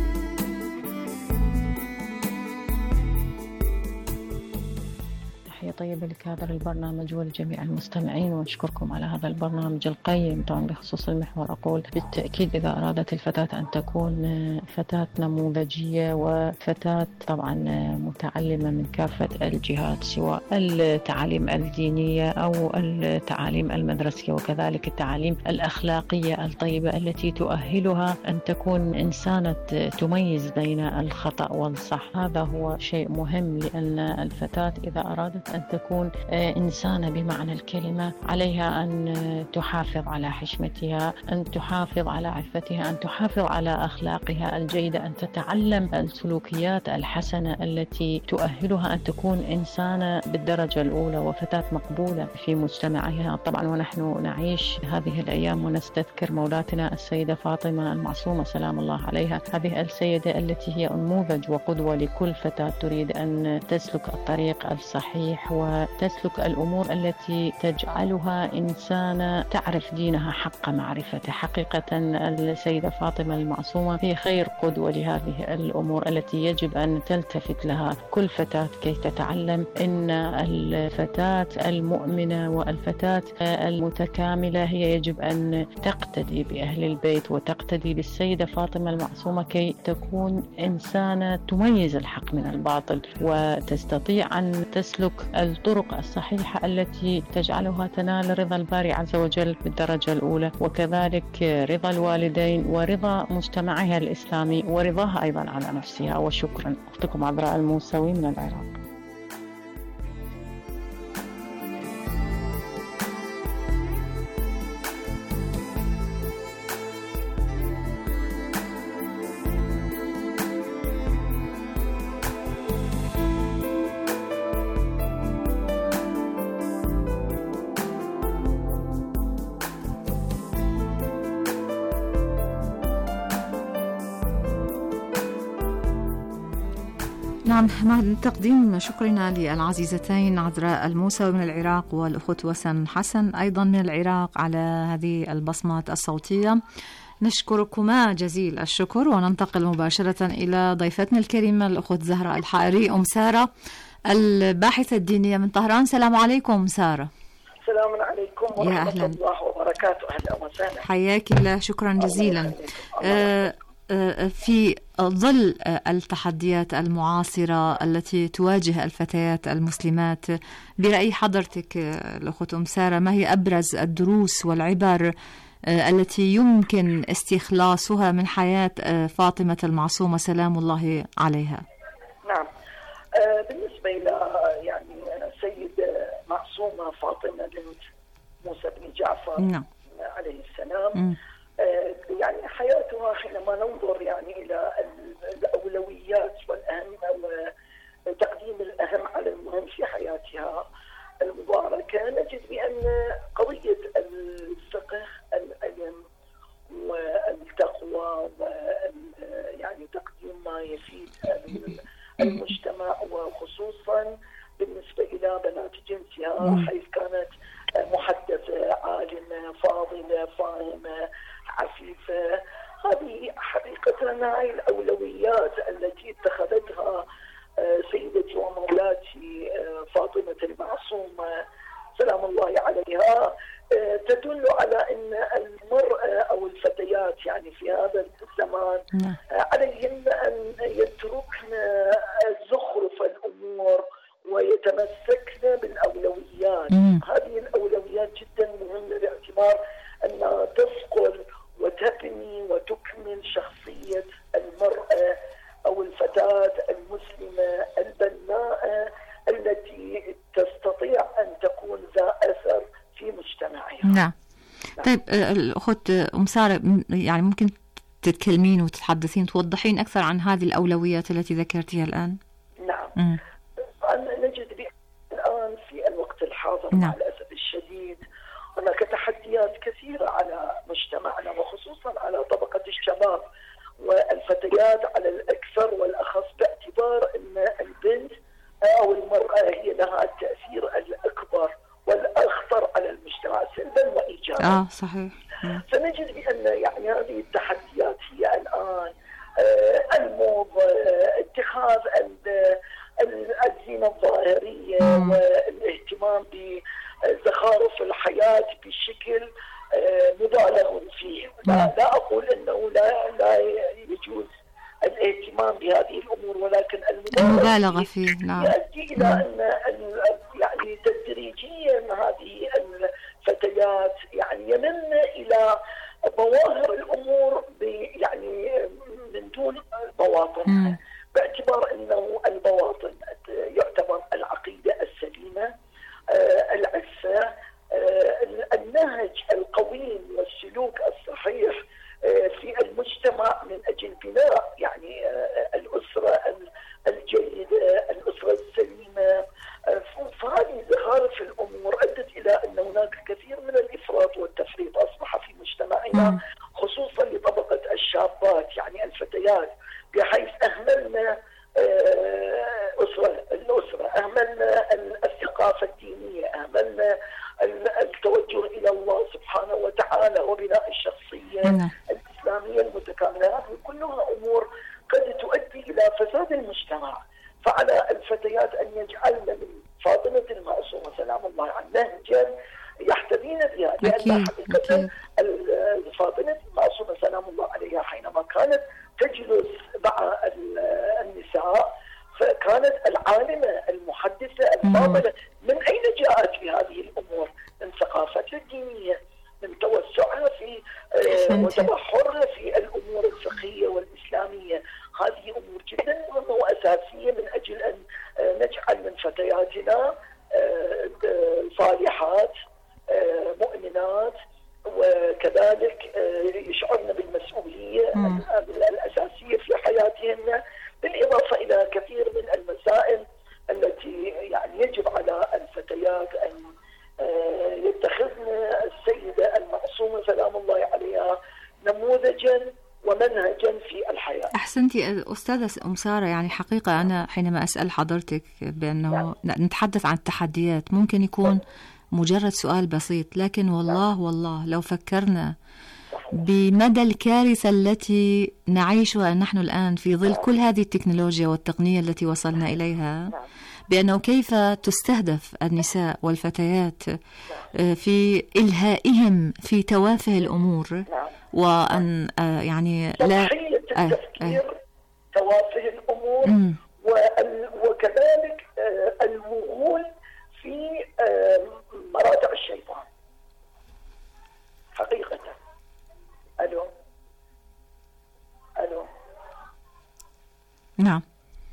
S12: تحية الطيبة لك هذا البرنامج ولجميع المستمعين، ونشكركم على هذا البرنامج القيم. طبعا بخصوص المحور أقول بالتأكيد إذا أرادت الفتاة أن تكون فتاة نموذجية وفتاة طبعا متعلمة من كافة الجهات، سواء التعاليم الدينية أو التعاليم المدرسية، وكذلك التعاليم الأخلاقية الطيبة التي تؤهلها أن تكون إنسانة تميز بين الخطأ والصح. هذا هو شيء مهم، لأن الفتاة إذا أرادت أن تكون إنسانة بمعنى الكلمة عليها أن تحافظ على حشمتها، أن تحافظ على عفتها، أن تحافظ على أخلاقها الجيدة، أن تتعلم السلوكيات الحسنة التي تؤهلها أن تكون إنسانة بالدرجة الأولى وفتاة مقبولة في مجتمعها. طبعا ونحن نعيش هذه الأيام ونستذكر مولاتنا السيدة فاطمة المعصومة سلام الله عليها، هذه السيدة التي هي نموذج وقدوة لكل فتاة تريد أن تسلك الطريق الصحيح وتسلك الأمور التي تجعلها إنسانة تعرف دينها حق معرفته. حقيقة السيدة فاطمة المعصومة هي خير قدوة لهذه الأمور التي يجب أن تلتفت لها كل فتاة كي تتعلم إن الفتاة المؤمنة والفتاة المتكاملة هي يجب أن تقتدي بأهل البيت وتقتدي بالسيدة فاطمة المعصومة كي تكون إنسانة تميز الحق من الباطل وتستطيع أن تسلك الطرق الصحيحة التي تجعلها تنال رضا الباري عز وجل بالدرجة الأولى، وكذلك رضا الوالدين ورضا مجتمعها الإسلامي ورضاها أيضا على نفسها. وشكرا. أختكم عذراء الموسوي من العراق.
S4: نعم، مع تقديم شكرنا للعزيزتين عذراء الموسوي من العراق والأخت وسن حسن أيضا من العراق على هذه البصمات الصوتية، نشكركما جزيل الشكر. وننتقل مباشرة إلى ضيفتنا الكريمة الأخت زهرة الحائري أم سارة الباحثة الدينية من طهران. السلام عليكم سارة.
S13: السلام عليكم ورحمة الله وبركاته. أهلا وسهلا.
S4: حياك الله، شكرا جزيلا. في ظل التحديات المعاصرة التي تواجه الفتيات المسلمات، برأي حضرتك الأخت أم سارة ما هي أبرز الدروس والعبر التي يمكن استخلاصها من حياة فاطمة المعصومة سلام الله عليها؟
S13: نعم، بالنسبة إلى يعني سيد معصومة فاطمة بنت موسى بن جعفر
S4: نعم
S13: عليه السلام، يعني حياتها حينما ننظر يعني إلى الأولويات والأهم وتقديم الأهم على المهم في حياتها المباركة، نجد بأن قضية الفقه، العلم والتقوى يعني تقديم ما يفيد المجتمع، وخصوصا بالنسبة إلى بنات جنسها، حيث كانت محدثة عالمة فاضلة فاهمة عفيفة. هذه حقيقة هاي الأولويات التي اتخذتها سيدتي ومولاتي فاطمة المعصومة سلام الله عليها تدل على أن المرأة أو الفتيات يعني في هذا الزمان عليهن أن يتركن زخرف الأمور ويتمسكن بالأولويات. هذه الأولويات جدا مهمة باعتبار أنها تثقل وتبني وتكمل شخصية المرأة أو الفتاة المسلمة البناءة التي تستطيع أن تكون ذا أثر في مجتمعها.
S4: نعم. طيب الأخت أم سارة، يعني ممكن تتكلمين وتتحدثين توضحين أكثر عن هذه الأولويات التي ذكرتيها الآن؟
S13: نعم. نجد الآن في الوقت الحاضر مع الأسف الشديد هناك تحديات كثيرة على مجتمعنا، وخصوصا على طبقة الشباب والفتيات على الأكثر والأخص، باعتبار أن البنت أو المرأة هي لها التأثير الأكبر والأخطر على المجتمع سلبا وإيجابا.
S4: صحيح.
S13: فنجد بأن يعني هذه التحديات هي الآن الموضة، اتخاذ الزينة الظاهرية والاهتمام الاهتمام بزخارف الحياة بشكل مبالغ فيه. لا أقول أنه لا يجوز الاهتمام بهذه الأمور، ولكن
S4: المبالغة فيه
S13: يؤدي إلى أن يعني تدريجيا هذه الفتيات يعني يمن إلى ظواهر الأمور يعني من دون بواطن، باعتبار أنه البواطن يعتبر العقيدة السليمة، العفة، النهج القويم والسلوك الصحيح في المجتمع من أجل بناء يعني الأسرة الجيدة، الأسرة السليمة. فهذه زخارف الأمور أدت إلى أن هناك كثير من الإفراط والتفريط أصبح في مجتمعنا، خصوصا لطبقة الشابات يعني الفتيات، بحيث أهملنا الأسرة، أهملنا الثقافة الدينية، أهملنا التوجه إلى الله سبحانه وتعالى وبناء الشخصية الإسلامية المتكاملة. هذه كلها أمور قد تؤدي إلى فساد المجتمع. فعلى الفتيات أن يجعلن من فاطمة المعصومة سلام الله عنها نهجا يحتذين بها، لأن حقيقة فاطمة المعصومة سلام الله عليها حينما كانت تجلس مع النساء فكانت العالمة المحدثة الفاضلة. من أين جاءت بهذه الأمور؟ من ثقافتها الدينية، من توسعها في وتبحرها في الأمور الفقهية والإسلامية. هذه أمور جدا مهمة وأساسية من أجل أن نجعل من فتياتنا صالحات مؤمنات، وكذلك يشعرن بالمسؤولية الأساسية في حياتهن، بالإضافة إلى كثير من المسائل التي يعني يجب على الفتيات أن يتخذن السيدة المعصومة سلام الله عليها نموذجا ومنهجا في الحياة.
S4: أحسنتي أستاذة أم سارة. يعني حقيقة أنا حينما أسأل حضرتك بأنه نتحدث عن التحديات ممكن يكون مجرد سؤال بسيط، لكن والله لو فكرنا بمدى الكارثة التي نعيشها نحن الآن في ظل كل هذه التكنولوجيا والتقنية التي وصلنا إليها، بأنه كيف تستهدف النساء والفتيات في إلهائهم في توافه الأمور، وأن يعني لا
S13: التفكير توافه الأمور، وكذلك الوغول في مراتع الشيطان حقيقة. ألو
S4: نعم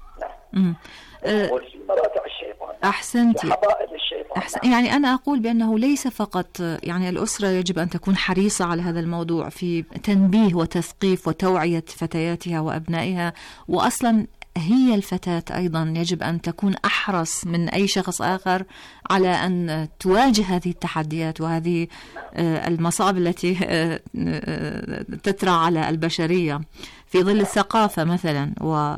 S13: في مراتع الشيطان.
S4: أحسنتي.
S13: حبائل الشيطان.
S4: يعني أنا أقول بأنه ليس فقط يعني الأسرة يجب أن تكون حريصة على هذا الموضوع في تنبيه وتثقيف وتوعية فتياتها وأبنائها، وأصلا هي الفتاة أيضا يجب أن تكون أحرص من أي شخص آخر على أن تواجه هذه التحديات وهذه المصائب التي تترى على البشرية في ظل الثقافة مثلا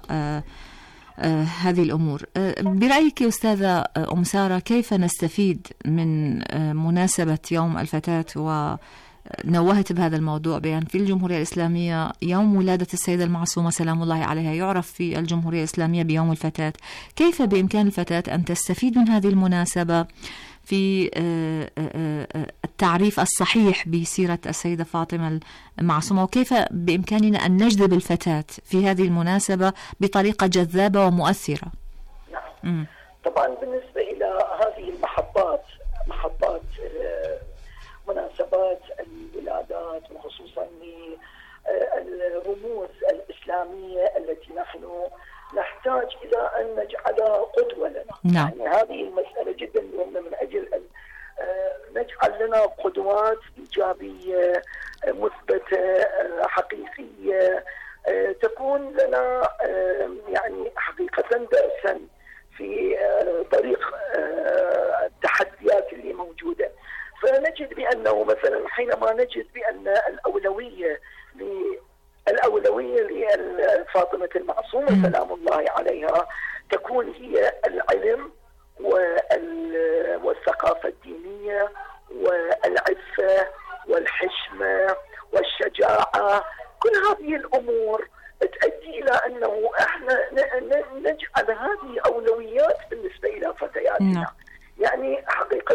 S4: هذه الأمور. برأيك أستاذة أم سارة كيف نستفيد من مناسبة يوم الفتاة؟ ونوهت بهذا الموضوع بأن في الجمهورية الإسلامية يوم ولادة السيدة المعصومة سلام الله عليها يعرف في الجمهورية الإسلامية بيوم الفتاة. كيف بإمكان الفتاة أن تستفيد من هذه المناسبة في التعريف الصحيح بسيرة السيدة فاطمة المعصومة، وكيف بإمكاننا أن نجذب الفتاة في هذه المناسبة بطريقة جذابة ومؤثرة؟
S13: نعم. طبعا بالنسبة إلى هذه المحطات، محطات مناسبات الولادات، وخصوصا الرموز الإسلامية التي نحن نحتاج إلى أن نجعلها قدوة لنا.
S4: نعم.
S13: يعني هذه المسألة جدا مهمة من أجل أن نجعل لنا قدوات إيجابية مثبتة حقيقية، تكون لنا يعني حقيقة درسا في طريق التحديات اللي موجودة. فنجد بأنه مثلا حينما نجد بأن الأولوية لفاطمة المعصومة سلام الله عليها تكون هي العلم والثقافة الدينية والعفة والحشمة والشجاعة. كل هذه الأمور تؤدي إلى أنه احنا نجعل هذه أولويات بالنسبة إلى فتياتنا. يعني حقيقة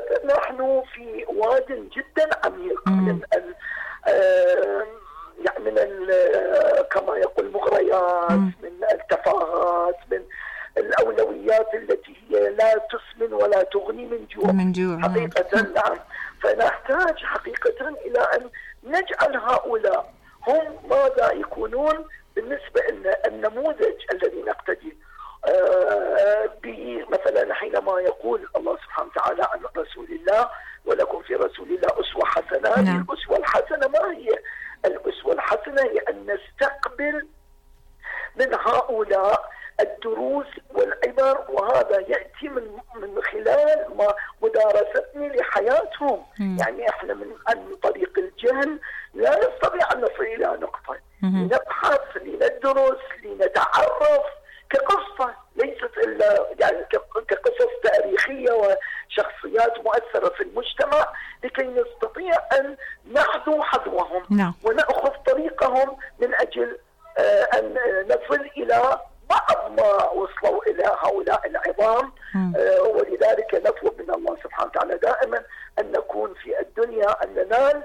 S13: الأكلات التي هي لا تسمن ولا تغني من جوع حقيقة. نعم، فنحتاج حقيقة إلى أن نجعل هؤلاء هم ماذا يكونون بالنسبة لنا النموذج الذي نقتدي به. مثلا حينما يقول الله سبحانه وتعالى عن رسول الله ولكم في رسول الله أسوة حسنة. الأسوة الحسنة ما هي؟ الأسوة الحسنة هي أن نستقبل من هؤلاء الدروس والعبر، وهذا يأتي من خلال مدارستنا لحياتهم. يعني احنا عن طريق الجهل لا نستطيع أن نصل إلى نقطة، نبحث، لندرس، لنتعرف كقصة، ليست إلا يعني كقصص تاريخية وشخصيات مؤثرة في المجتمع، لكي نستطيع أن نحذو حذوهم ونأخذ طريقهم من أجل أن نصل إلى بعض ما وصلوا إلى هؤلاء العظام. ولذلك نطلب من الله سبحانه وتعالى دائما أن نكون في الدنيا أن ننال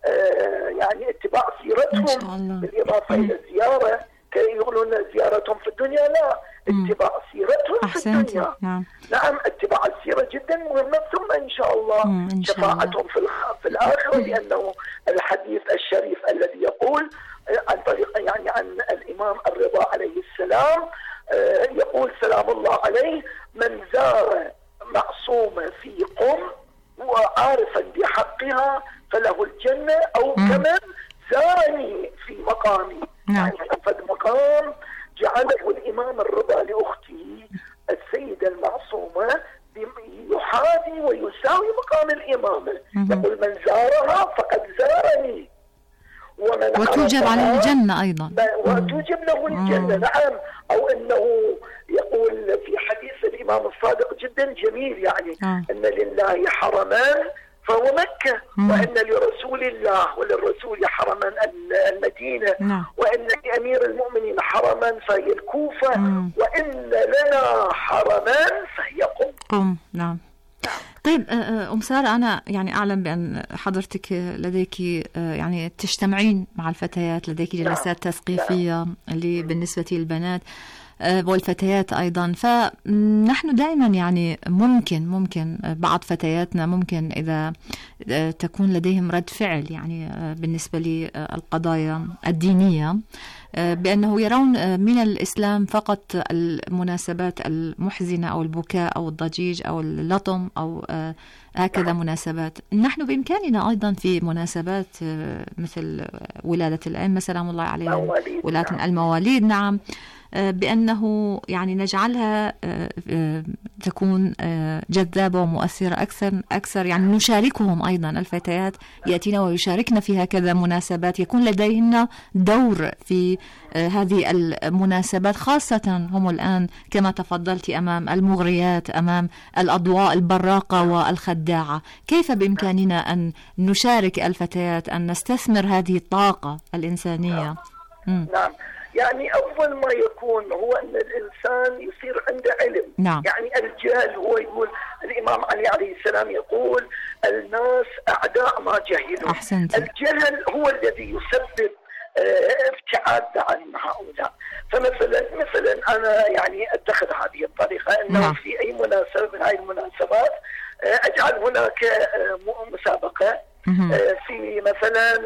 S13: يعني اتباع سيرتهم، بالإضافة إلى الزيارة. كي يقولون زيارتهم في الدنيا، لا، اتباع سيرتهم في الدنيا. نعم، اتباع السيرة جدا مهمة، ثم إن شاء الله شفاعتهم في الآخرة، لأنه الحديث الشريف الذي يقول عن طريق يعني عن الإمام الرضا عليه السلام يقول سلام الله عليه: من زار معصومة في قم وعارفا بحقها فله الجنة، أو كمن زارني في مقامي. يعني فد مقام جعله الإمام الرضا لأخته السيدة المعصومة يحاذي ويساوي مقام الإمامة. يقول من زارها فقد زارني،
S4: وتوجب عليه الجنة أيضا،
S13: وتوجب له الجنة. نعم، أو أنه يقول في حديث الإمام الصادق جدا جميل، يعني أن لله حرمان فهو مكة، وأن لرسول الله وللرسول حرما المدينة، وأن لأمير المؤمنين حرما فهي الكوفة، وإن لنا حرمان فهي قم.
S4: نعم. طيب أم سارة، أنا يعني أعلم بأن حضرتك لديك يعني تجتمعين مع الفتيات، لديك جلسات تثقيفية اللي بالنسبة للبنات والفتيات أيضا، فنحن دائما يعني ممكن بعض فتياتنا ممكن إذا تكون لديهم رد فعل يعني بالنسبة للقضايا الدينية، بأنه يرون من الإسلام فقط المناسبات المحزنة أو البكاء أو الضجيج أو اللطم أو هكذا مناسبات. نحن بإمكاننا أيضا في مناسبات مثل ولادة الأئمة سلام الله عليهم، ولادة المواليد، نعم، بأنه يعني نجعلها تكون جذابة ومؤثرة أكثر، يعني نشاركهم أيضا. الفتيات يأتين ويشاركن في هكذا مناسبات، يكون لديهن دور في هذه المناسبات، خاصة هم الآن كما تفضلت أمام المغريات، أمام الأضواء البراقة والخداعة. كيف بإمكاننا أن نشارك الفتيات، أن نستثمر هذه الطاقة الإنسانية؟
S13: نعم، يعني أول ما يكون هو أن الإنسان يصير عنده علم. يعني الجهل، هو يقول الإمام علي عليه السلام يقول الناس أعداء ما جهلوا. الجهل هو الذي يسبب ابتعادنا عن هؤلاء. فمثلا أنا يعني أتخذ هذه الطريقة، أنه في أي مناسبة من هذه المناسبات أجعل هناك مسابقة في مثلا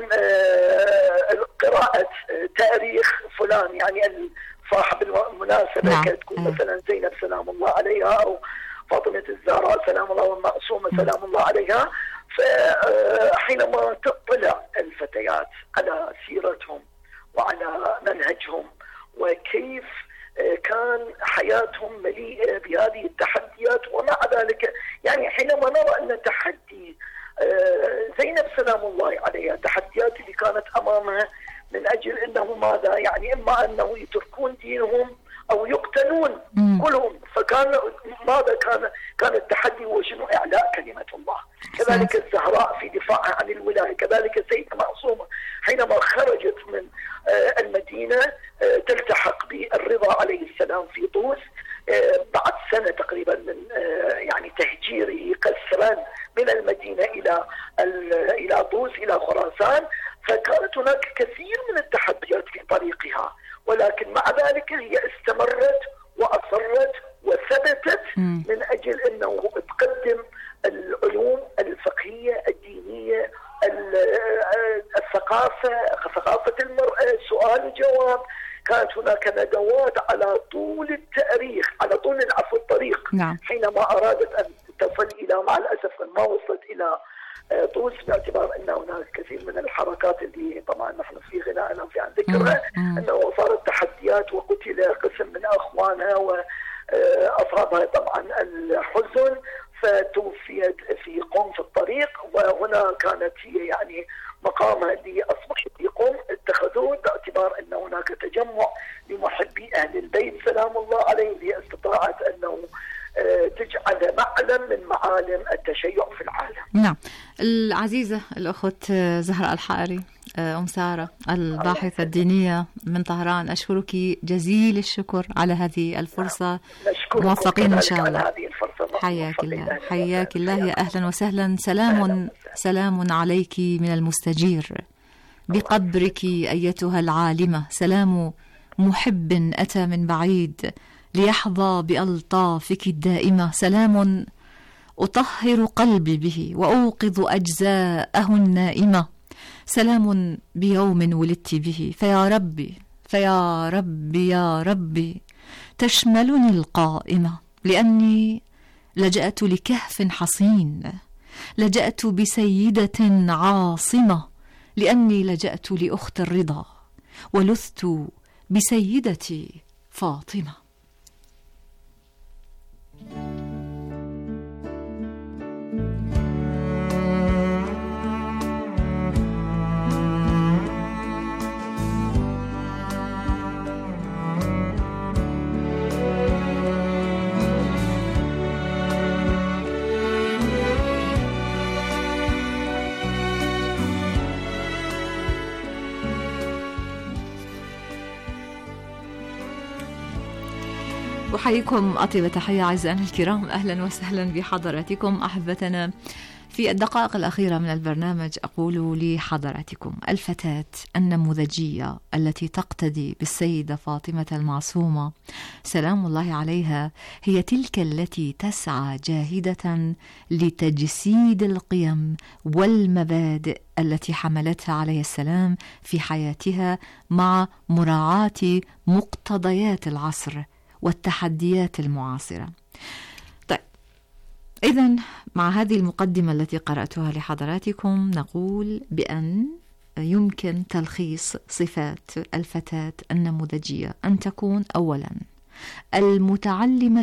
S13: قراءة تاريخ فلان، يعني صاحب المناسبة تكون مثلا زينب سلام الله عليها، أو فاطمة الزهراء سلام الله، والمعصومة سلام الله عليها. فحينما تطلع الفتيات على سيرتهم وعلى منهجهم وكيف كان حياتهم مليئة بهذه التحديات، ومع ذلك يعني حينما نرى أن تحدي زينب سلام الله عليها، التحديات اللي كانت أمامها من أجل أنه ماذا، يعني إما أنه يتركون دينهم أو يقتلون كلهم، فكان ماذا كان التحدي هو شنو؟ إعلاء كلمة الله. كذلك الزهراء في دفاعها عن الولاية، كذلك السيدة معصومة حينما خرجت من المدينة تلتحق بالرضا عليه السلام في طوس بعد سنة تقريبا من يعني تهجيره قسرا من المدينة إلى طوس إلى خراسان. فكانت هناك كثير من التحديات في طريقها، ولكن مع ذلك هي استمرت وأصرت وثبتت من أجل أنه تقدم العلوم الفقهية الدينية، ثقافة المرأة، سؤال وجواب. كانت هناك ندوات على طول التاريخ، على طول الطريق. حينما أرادت أن تصل إلى، مع الأسف ما وصلت إلى طوس، باعتبار أن هناك كثير من الحركات اللي طبعا نحن في غناءنا في عن ذكرها، أنه صارت تحديات وقتل قسم من أخوانها وأصابها طبعا الحزن، فتوفيت في قم في الطريق. وهنا كانت هي يعني مقامها اللي أصبحت في قم اتخذوه باعتبار أن هناك تجمع لمحبي أهل البيت سلام الله عليهم، هي استطاعت أنه تجعل معلم من معالم التشيع في العالم.
S4: نعم. العزيزة الأخت زهراء الحائري، أم سارة الباحثة الدينية من طهران، أشكرك جزيل الشكر على هذه الفرصة. موفقين إن شاء الله. حياك الله، حياك الله، يا أهلا وسهلا. سلام عليك من المستجير بقبرك أيتها العالمة، سلام محب أتى من بعيد ليحظى بألطافك الدائمة، سلام أطهر قلبي به وأوقظ أجزاءه النائمة، سلام بيوم ولدت به، فيا ربي فيا ربي يا ربي تشملني القائمة، لأني لجأت لكهف حصين، لجأت بسيدة عاصمة، لأني لجأت لأخت الرضا ولثت بسيدتي فاطمة. أحييكم أطيب تحية أعزائنا الكرام، أهلا وسهلا بحضراتكم أحبتنا. في الدقائق الأخيرة من البرنامج أقول لحضراتكم: الفتاة النموذجية التي تقتدي بالسيدة فاطمة المعصومة سلام الله عليها هي تلك التي تسعى جاهدة لتجسيد القيم والمبادئ التي حملتها عليه السلام في حياتها، مع مراعاة مقتضيات العصر والتحديات المعاصرة. طيب، إذن مع هذه المقدمة التي قرأتها لحضراتكم نقول بأن يمكن تلخيص صفات الفتاة النموذجية أن تكون أولا المتعلمة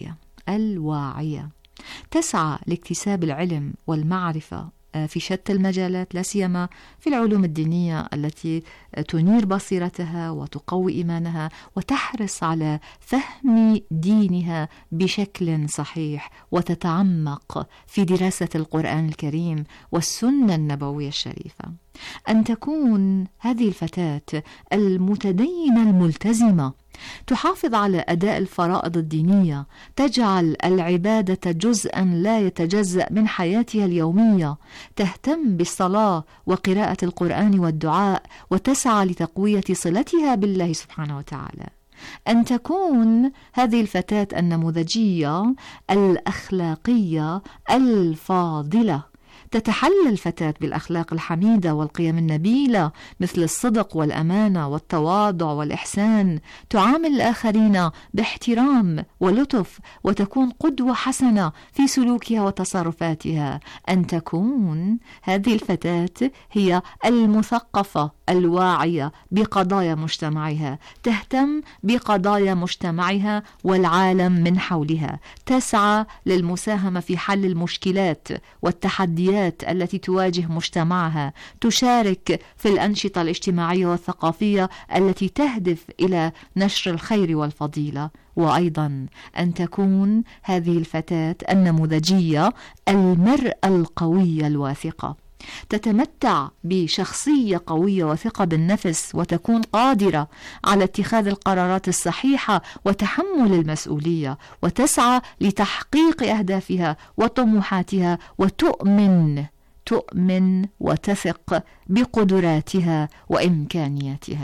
S4: الواعية تسعى لاكتساب العلم والمعرفة في شتى المجالات، لا سيما في العلوم الدينية التي تنير بصيرتها وتقوي إيمانها، وتحرص على فهم دينها بشكل صحيح، وتتعمق في دراسة القرآن الكريم والسنة النبوية الشريفة. أن تكون هذه الفتاة المتدينة الملتزمة، تحافظ على أداء الفرائض الدينية، تجعل العبادة جزءا لا يتجزأ من حياتها اليومية، تهتم بالصلاة وقراءة القرآن والدعاء، وتسعى لتقوية صلتها بالله سبحانه وتعالى. أن تكون هذه الفتاة النموذجية الأخلاقية الفاضلة، تتحلى الفتاة بالأخلاق الحميدة والقيم النبيلة مثل الصدق والأمانة والتواضع والإحسان، تعامل الآخرين باحترام ولطف، وتكون قدوة حسنة في سلوكها وتصرفاتها. أن تكون هذه الفتاة هي المثقفة الواعية بقضايا مجتمعها، تهتم بقضايا مجتمعها والعالم من حولها، تسعى للمساهمة في حل المشكلات والتحديات التي تواجه مجتمعها، تشارك في الأنشطة الاجتماعية والثقافية التي تهدف إلى نشر الخير والفضيلة. وأيضا أن تكون هذه الفتاة النموذجية المرأة القوية الواثقة، تتمتع بشخصية قوية وثقة بالنفس، وتكون قادرة على اتخاذ القرارات الصحيحة وتحمل المسؤولية، وتسعى لتحقيق أهدافها وطموحاتها، وتؤمن وتثق بقدراتها وإمكانياتها.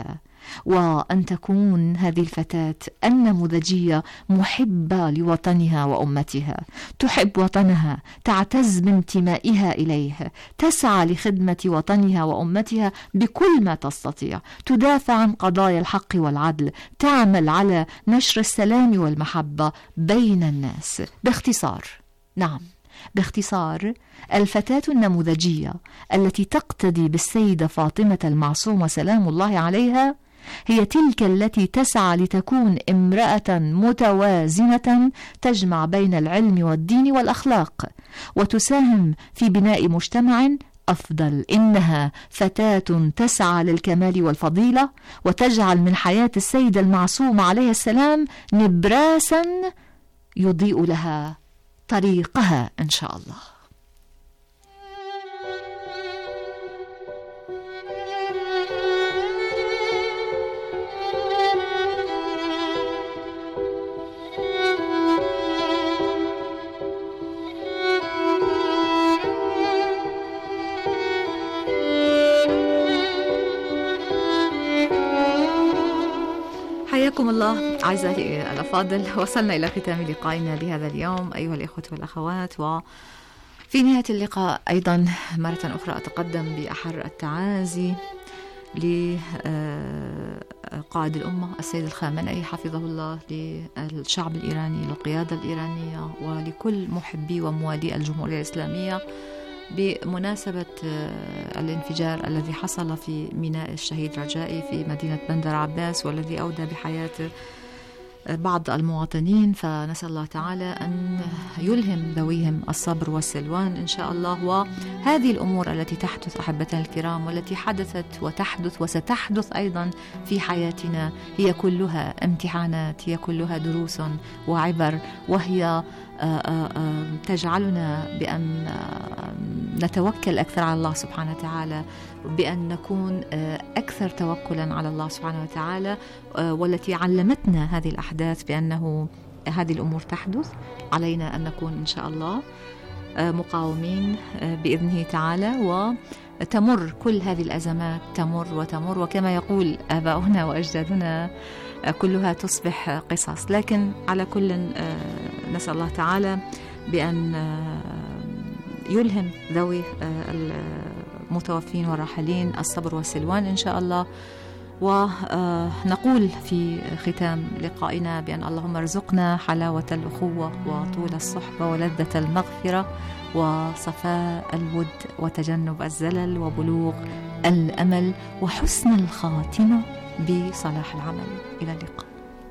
S4: وأن تكون هذه الفتاة النموذجية محبة لوطنها وأمتها، تحب وطنها، تعتز بانتمائها إليه، تسعى لخدمة وطنها وأمتها بكل ما تستطيع، تدافع عن قضايا الحق والعدل، تعمل على نشر السلام والمحبة بين الناس. باختصار، نعم باختصار، الفتاة النموذجية التي تقتدي بالسيدة فاطمة المعصومة سلام الله عليها هي تلك التي تسعى لتكون امرأة متوازنة تجمع بين العلم والدين والأخلاق، وتساهم في بناء مجتمع أفضل. إنها فتاة تسعى للكمال والفضيلة، وتجعل من حياة السيدة المعصومة عليه السلام نبراسا يضيء لها طريقها إن شاء الله. حياكم الله أعزائي الأفاضل، وصلنا إلى ختام لقائنا لهذا اليوم أيها الإخوة والأخوات. وفي نهاية اللقاء أيضا مرة أخرى أتقدم بأحر التعازي لقائد الأمة السيد الخامنئي حفظه الله، للشعب الإيراني، للقيادة الإيرانية، ولكل محبي وموالي الجمهورية الإسلامية بمناسبة الانفجار الذي حصل في ميناء الشهيد رجائي في مدينة بندر عباس، والذي أودى بحياة بعض المواطنين. فنسأل الله تعالى أن يلهم ذويهم الصبر والسلوان إن شاء الله. وهذه الأمور التي تحدث أحبتنا الكرام، والتي حدثت وتحدث وستحدث أيضا في حياتنا، هي كلها امتحانات، هي كلها دروس وعبر، وهي تجعلنا بأن نتوكل أكثر على الله سبحانه وتعالى، بأن نكون أكثر توكلا على الله سبحانه وتعالى، والتي علمتنا هذه الأحداث بأنه هذه الأمور تحدث، علينا أن نكون إن شاء الله مقاومين بإذنه تعالى. وتمر كل هذه الأزمات، تمر وتمر، وكما يقول آباؤنا وأجدادنا كلها تصبح قصص. لكن على كل نسأل الله تعالى بأن يلهم ذوي المتوفين والراحلين الصبر والسلوان إن شاء الله. ونقول في ختام لقائنا بأن اللهم ارزقنا حلاوة الأخوة وطول الصحبة ولذة المغفرة وصفاء الود وتجنب الزلل وبلوغ الأمل وحسن الخاتمة بصلاح العمل. إلى اللقاء.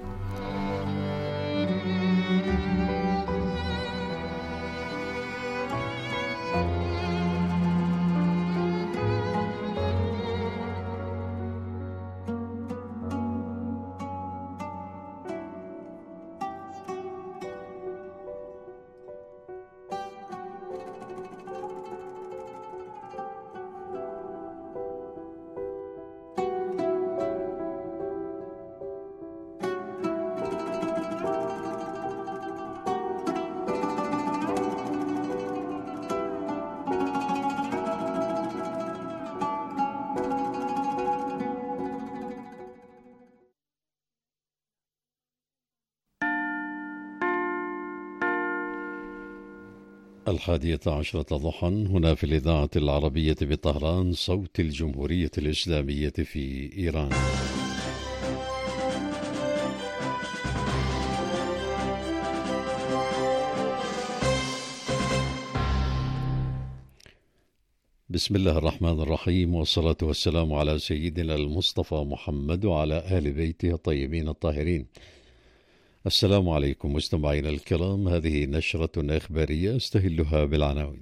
S1: الحادية عشرة ضحى هنا في الإذاعة العربية بطهران، صوت الجمهورية الإسلامية في إيران. بسم الله الرحمن الرحيم، والصلاة والسلام على سيدنا المصطفى محمد وعلى آل بيته الطيبين الطاهرين. السلام عليكم مستمعينا الكرام، هذه نشرة إخبارية استهلها بالعناوين.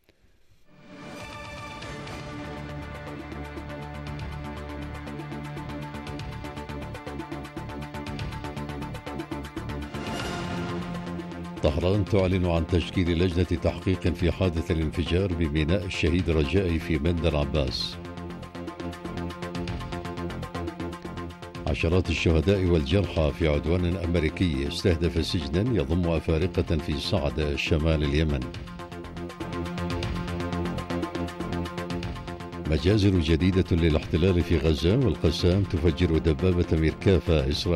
S1: طهران تعلن عن تشكيل لجنة تحقيق في حادث الانفجار بميناء الشهيد رجائي في بندر عباس. عشرات الشهداء والجرحى في عدوان أمريكي استهدف سجنا يضم أفارقة في صعدة شمال اليمن. مجازر جديدة للاحتلال في غزة، والقسام تفجر دبابة ميركافا إسرائيلية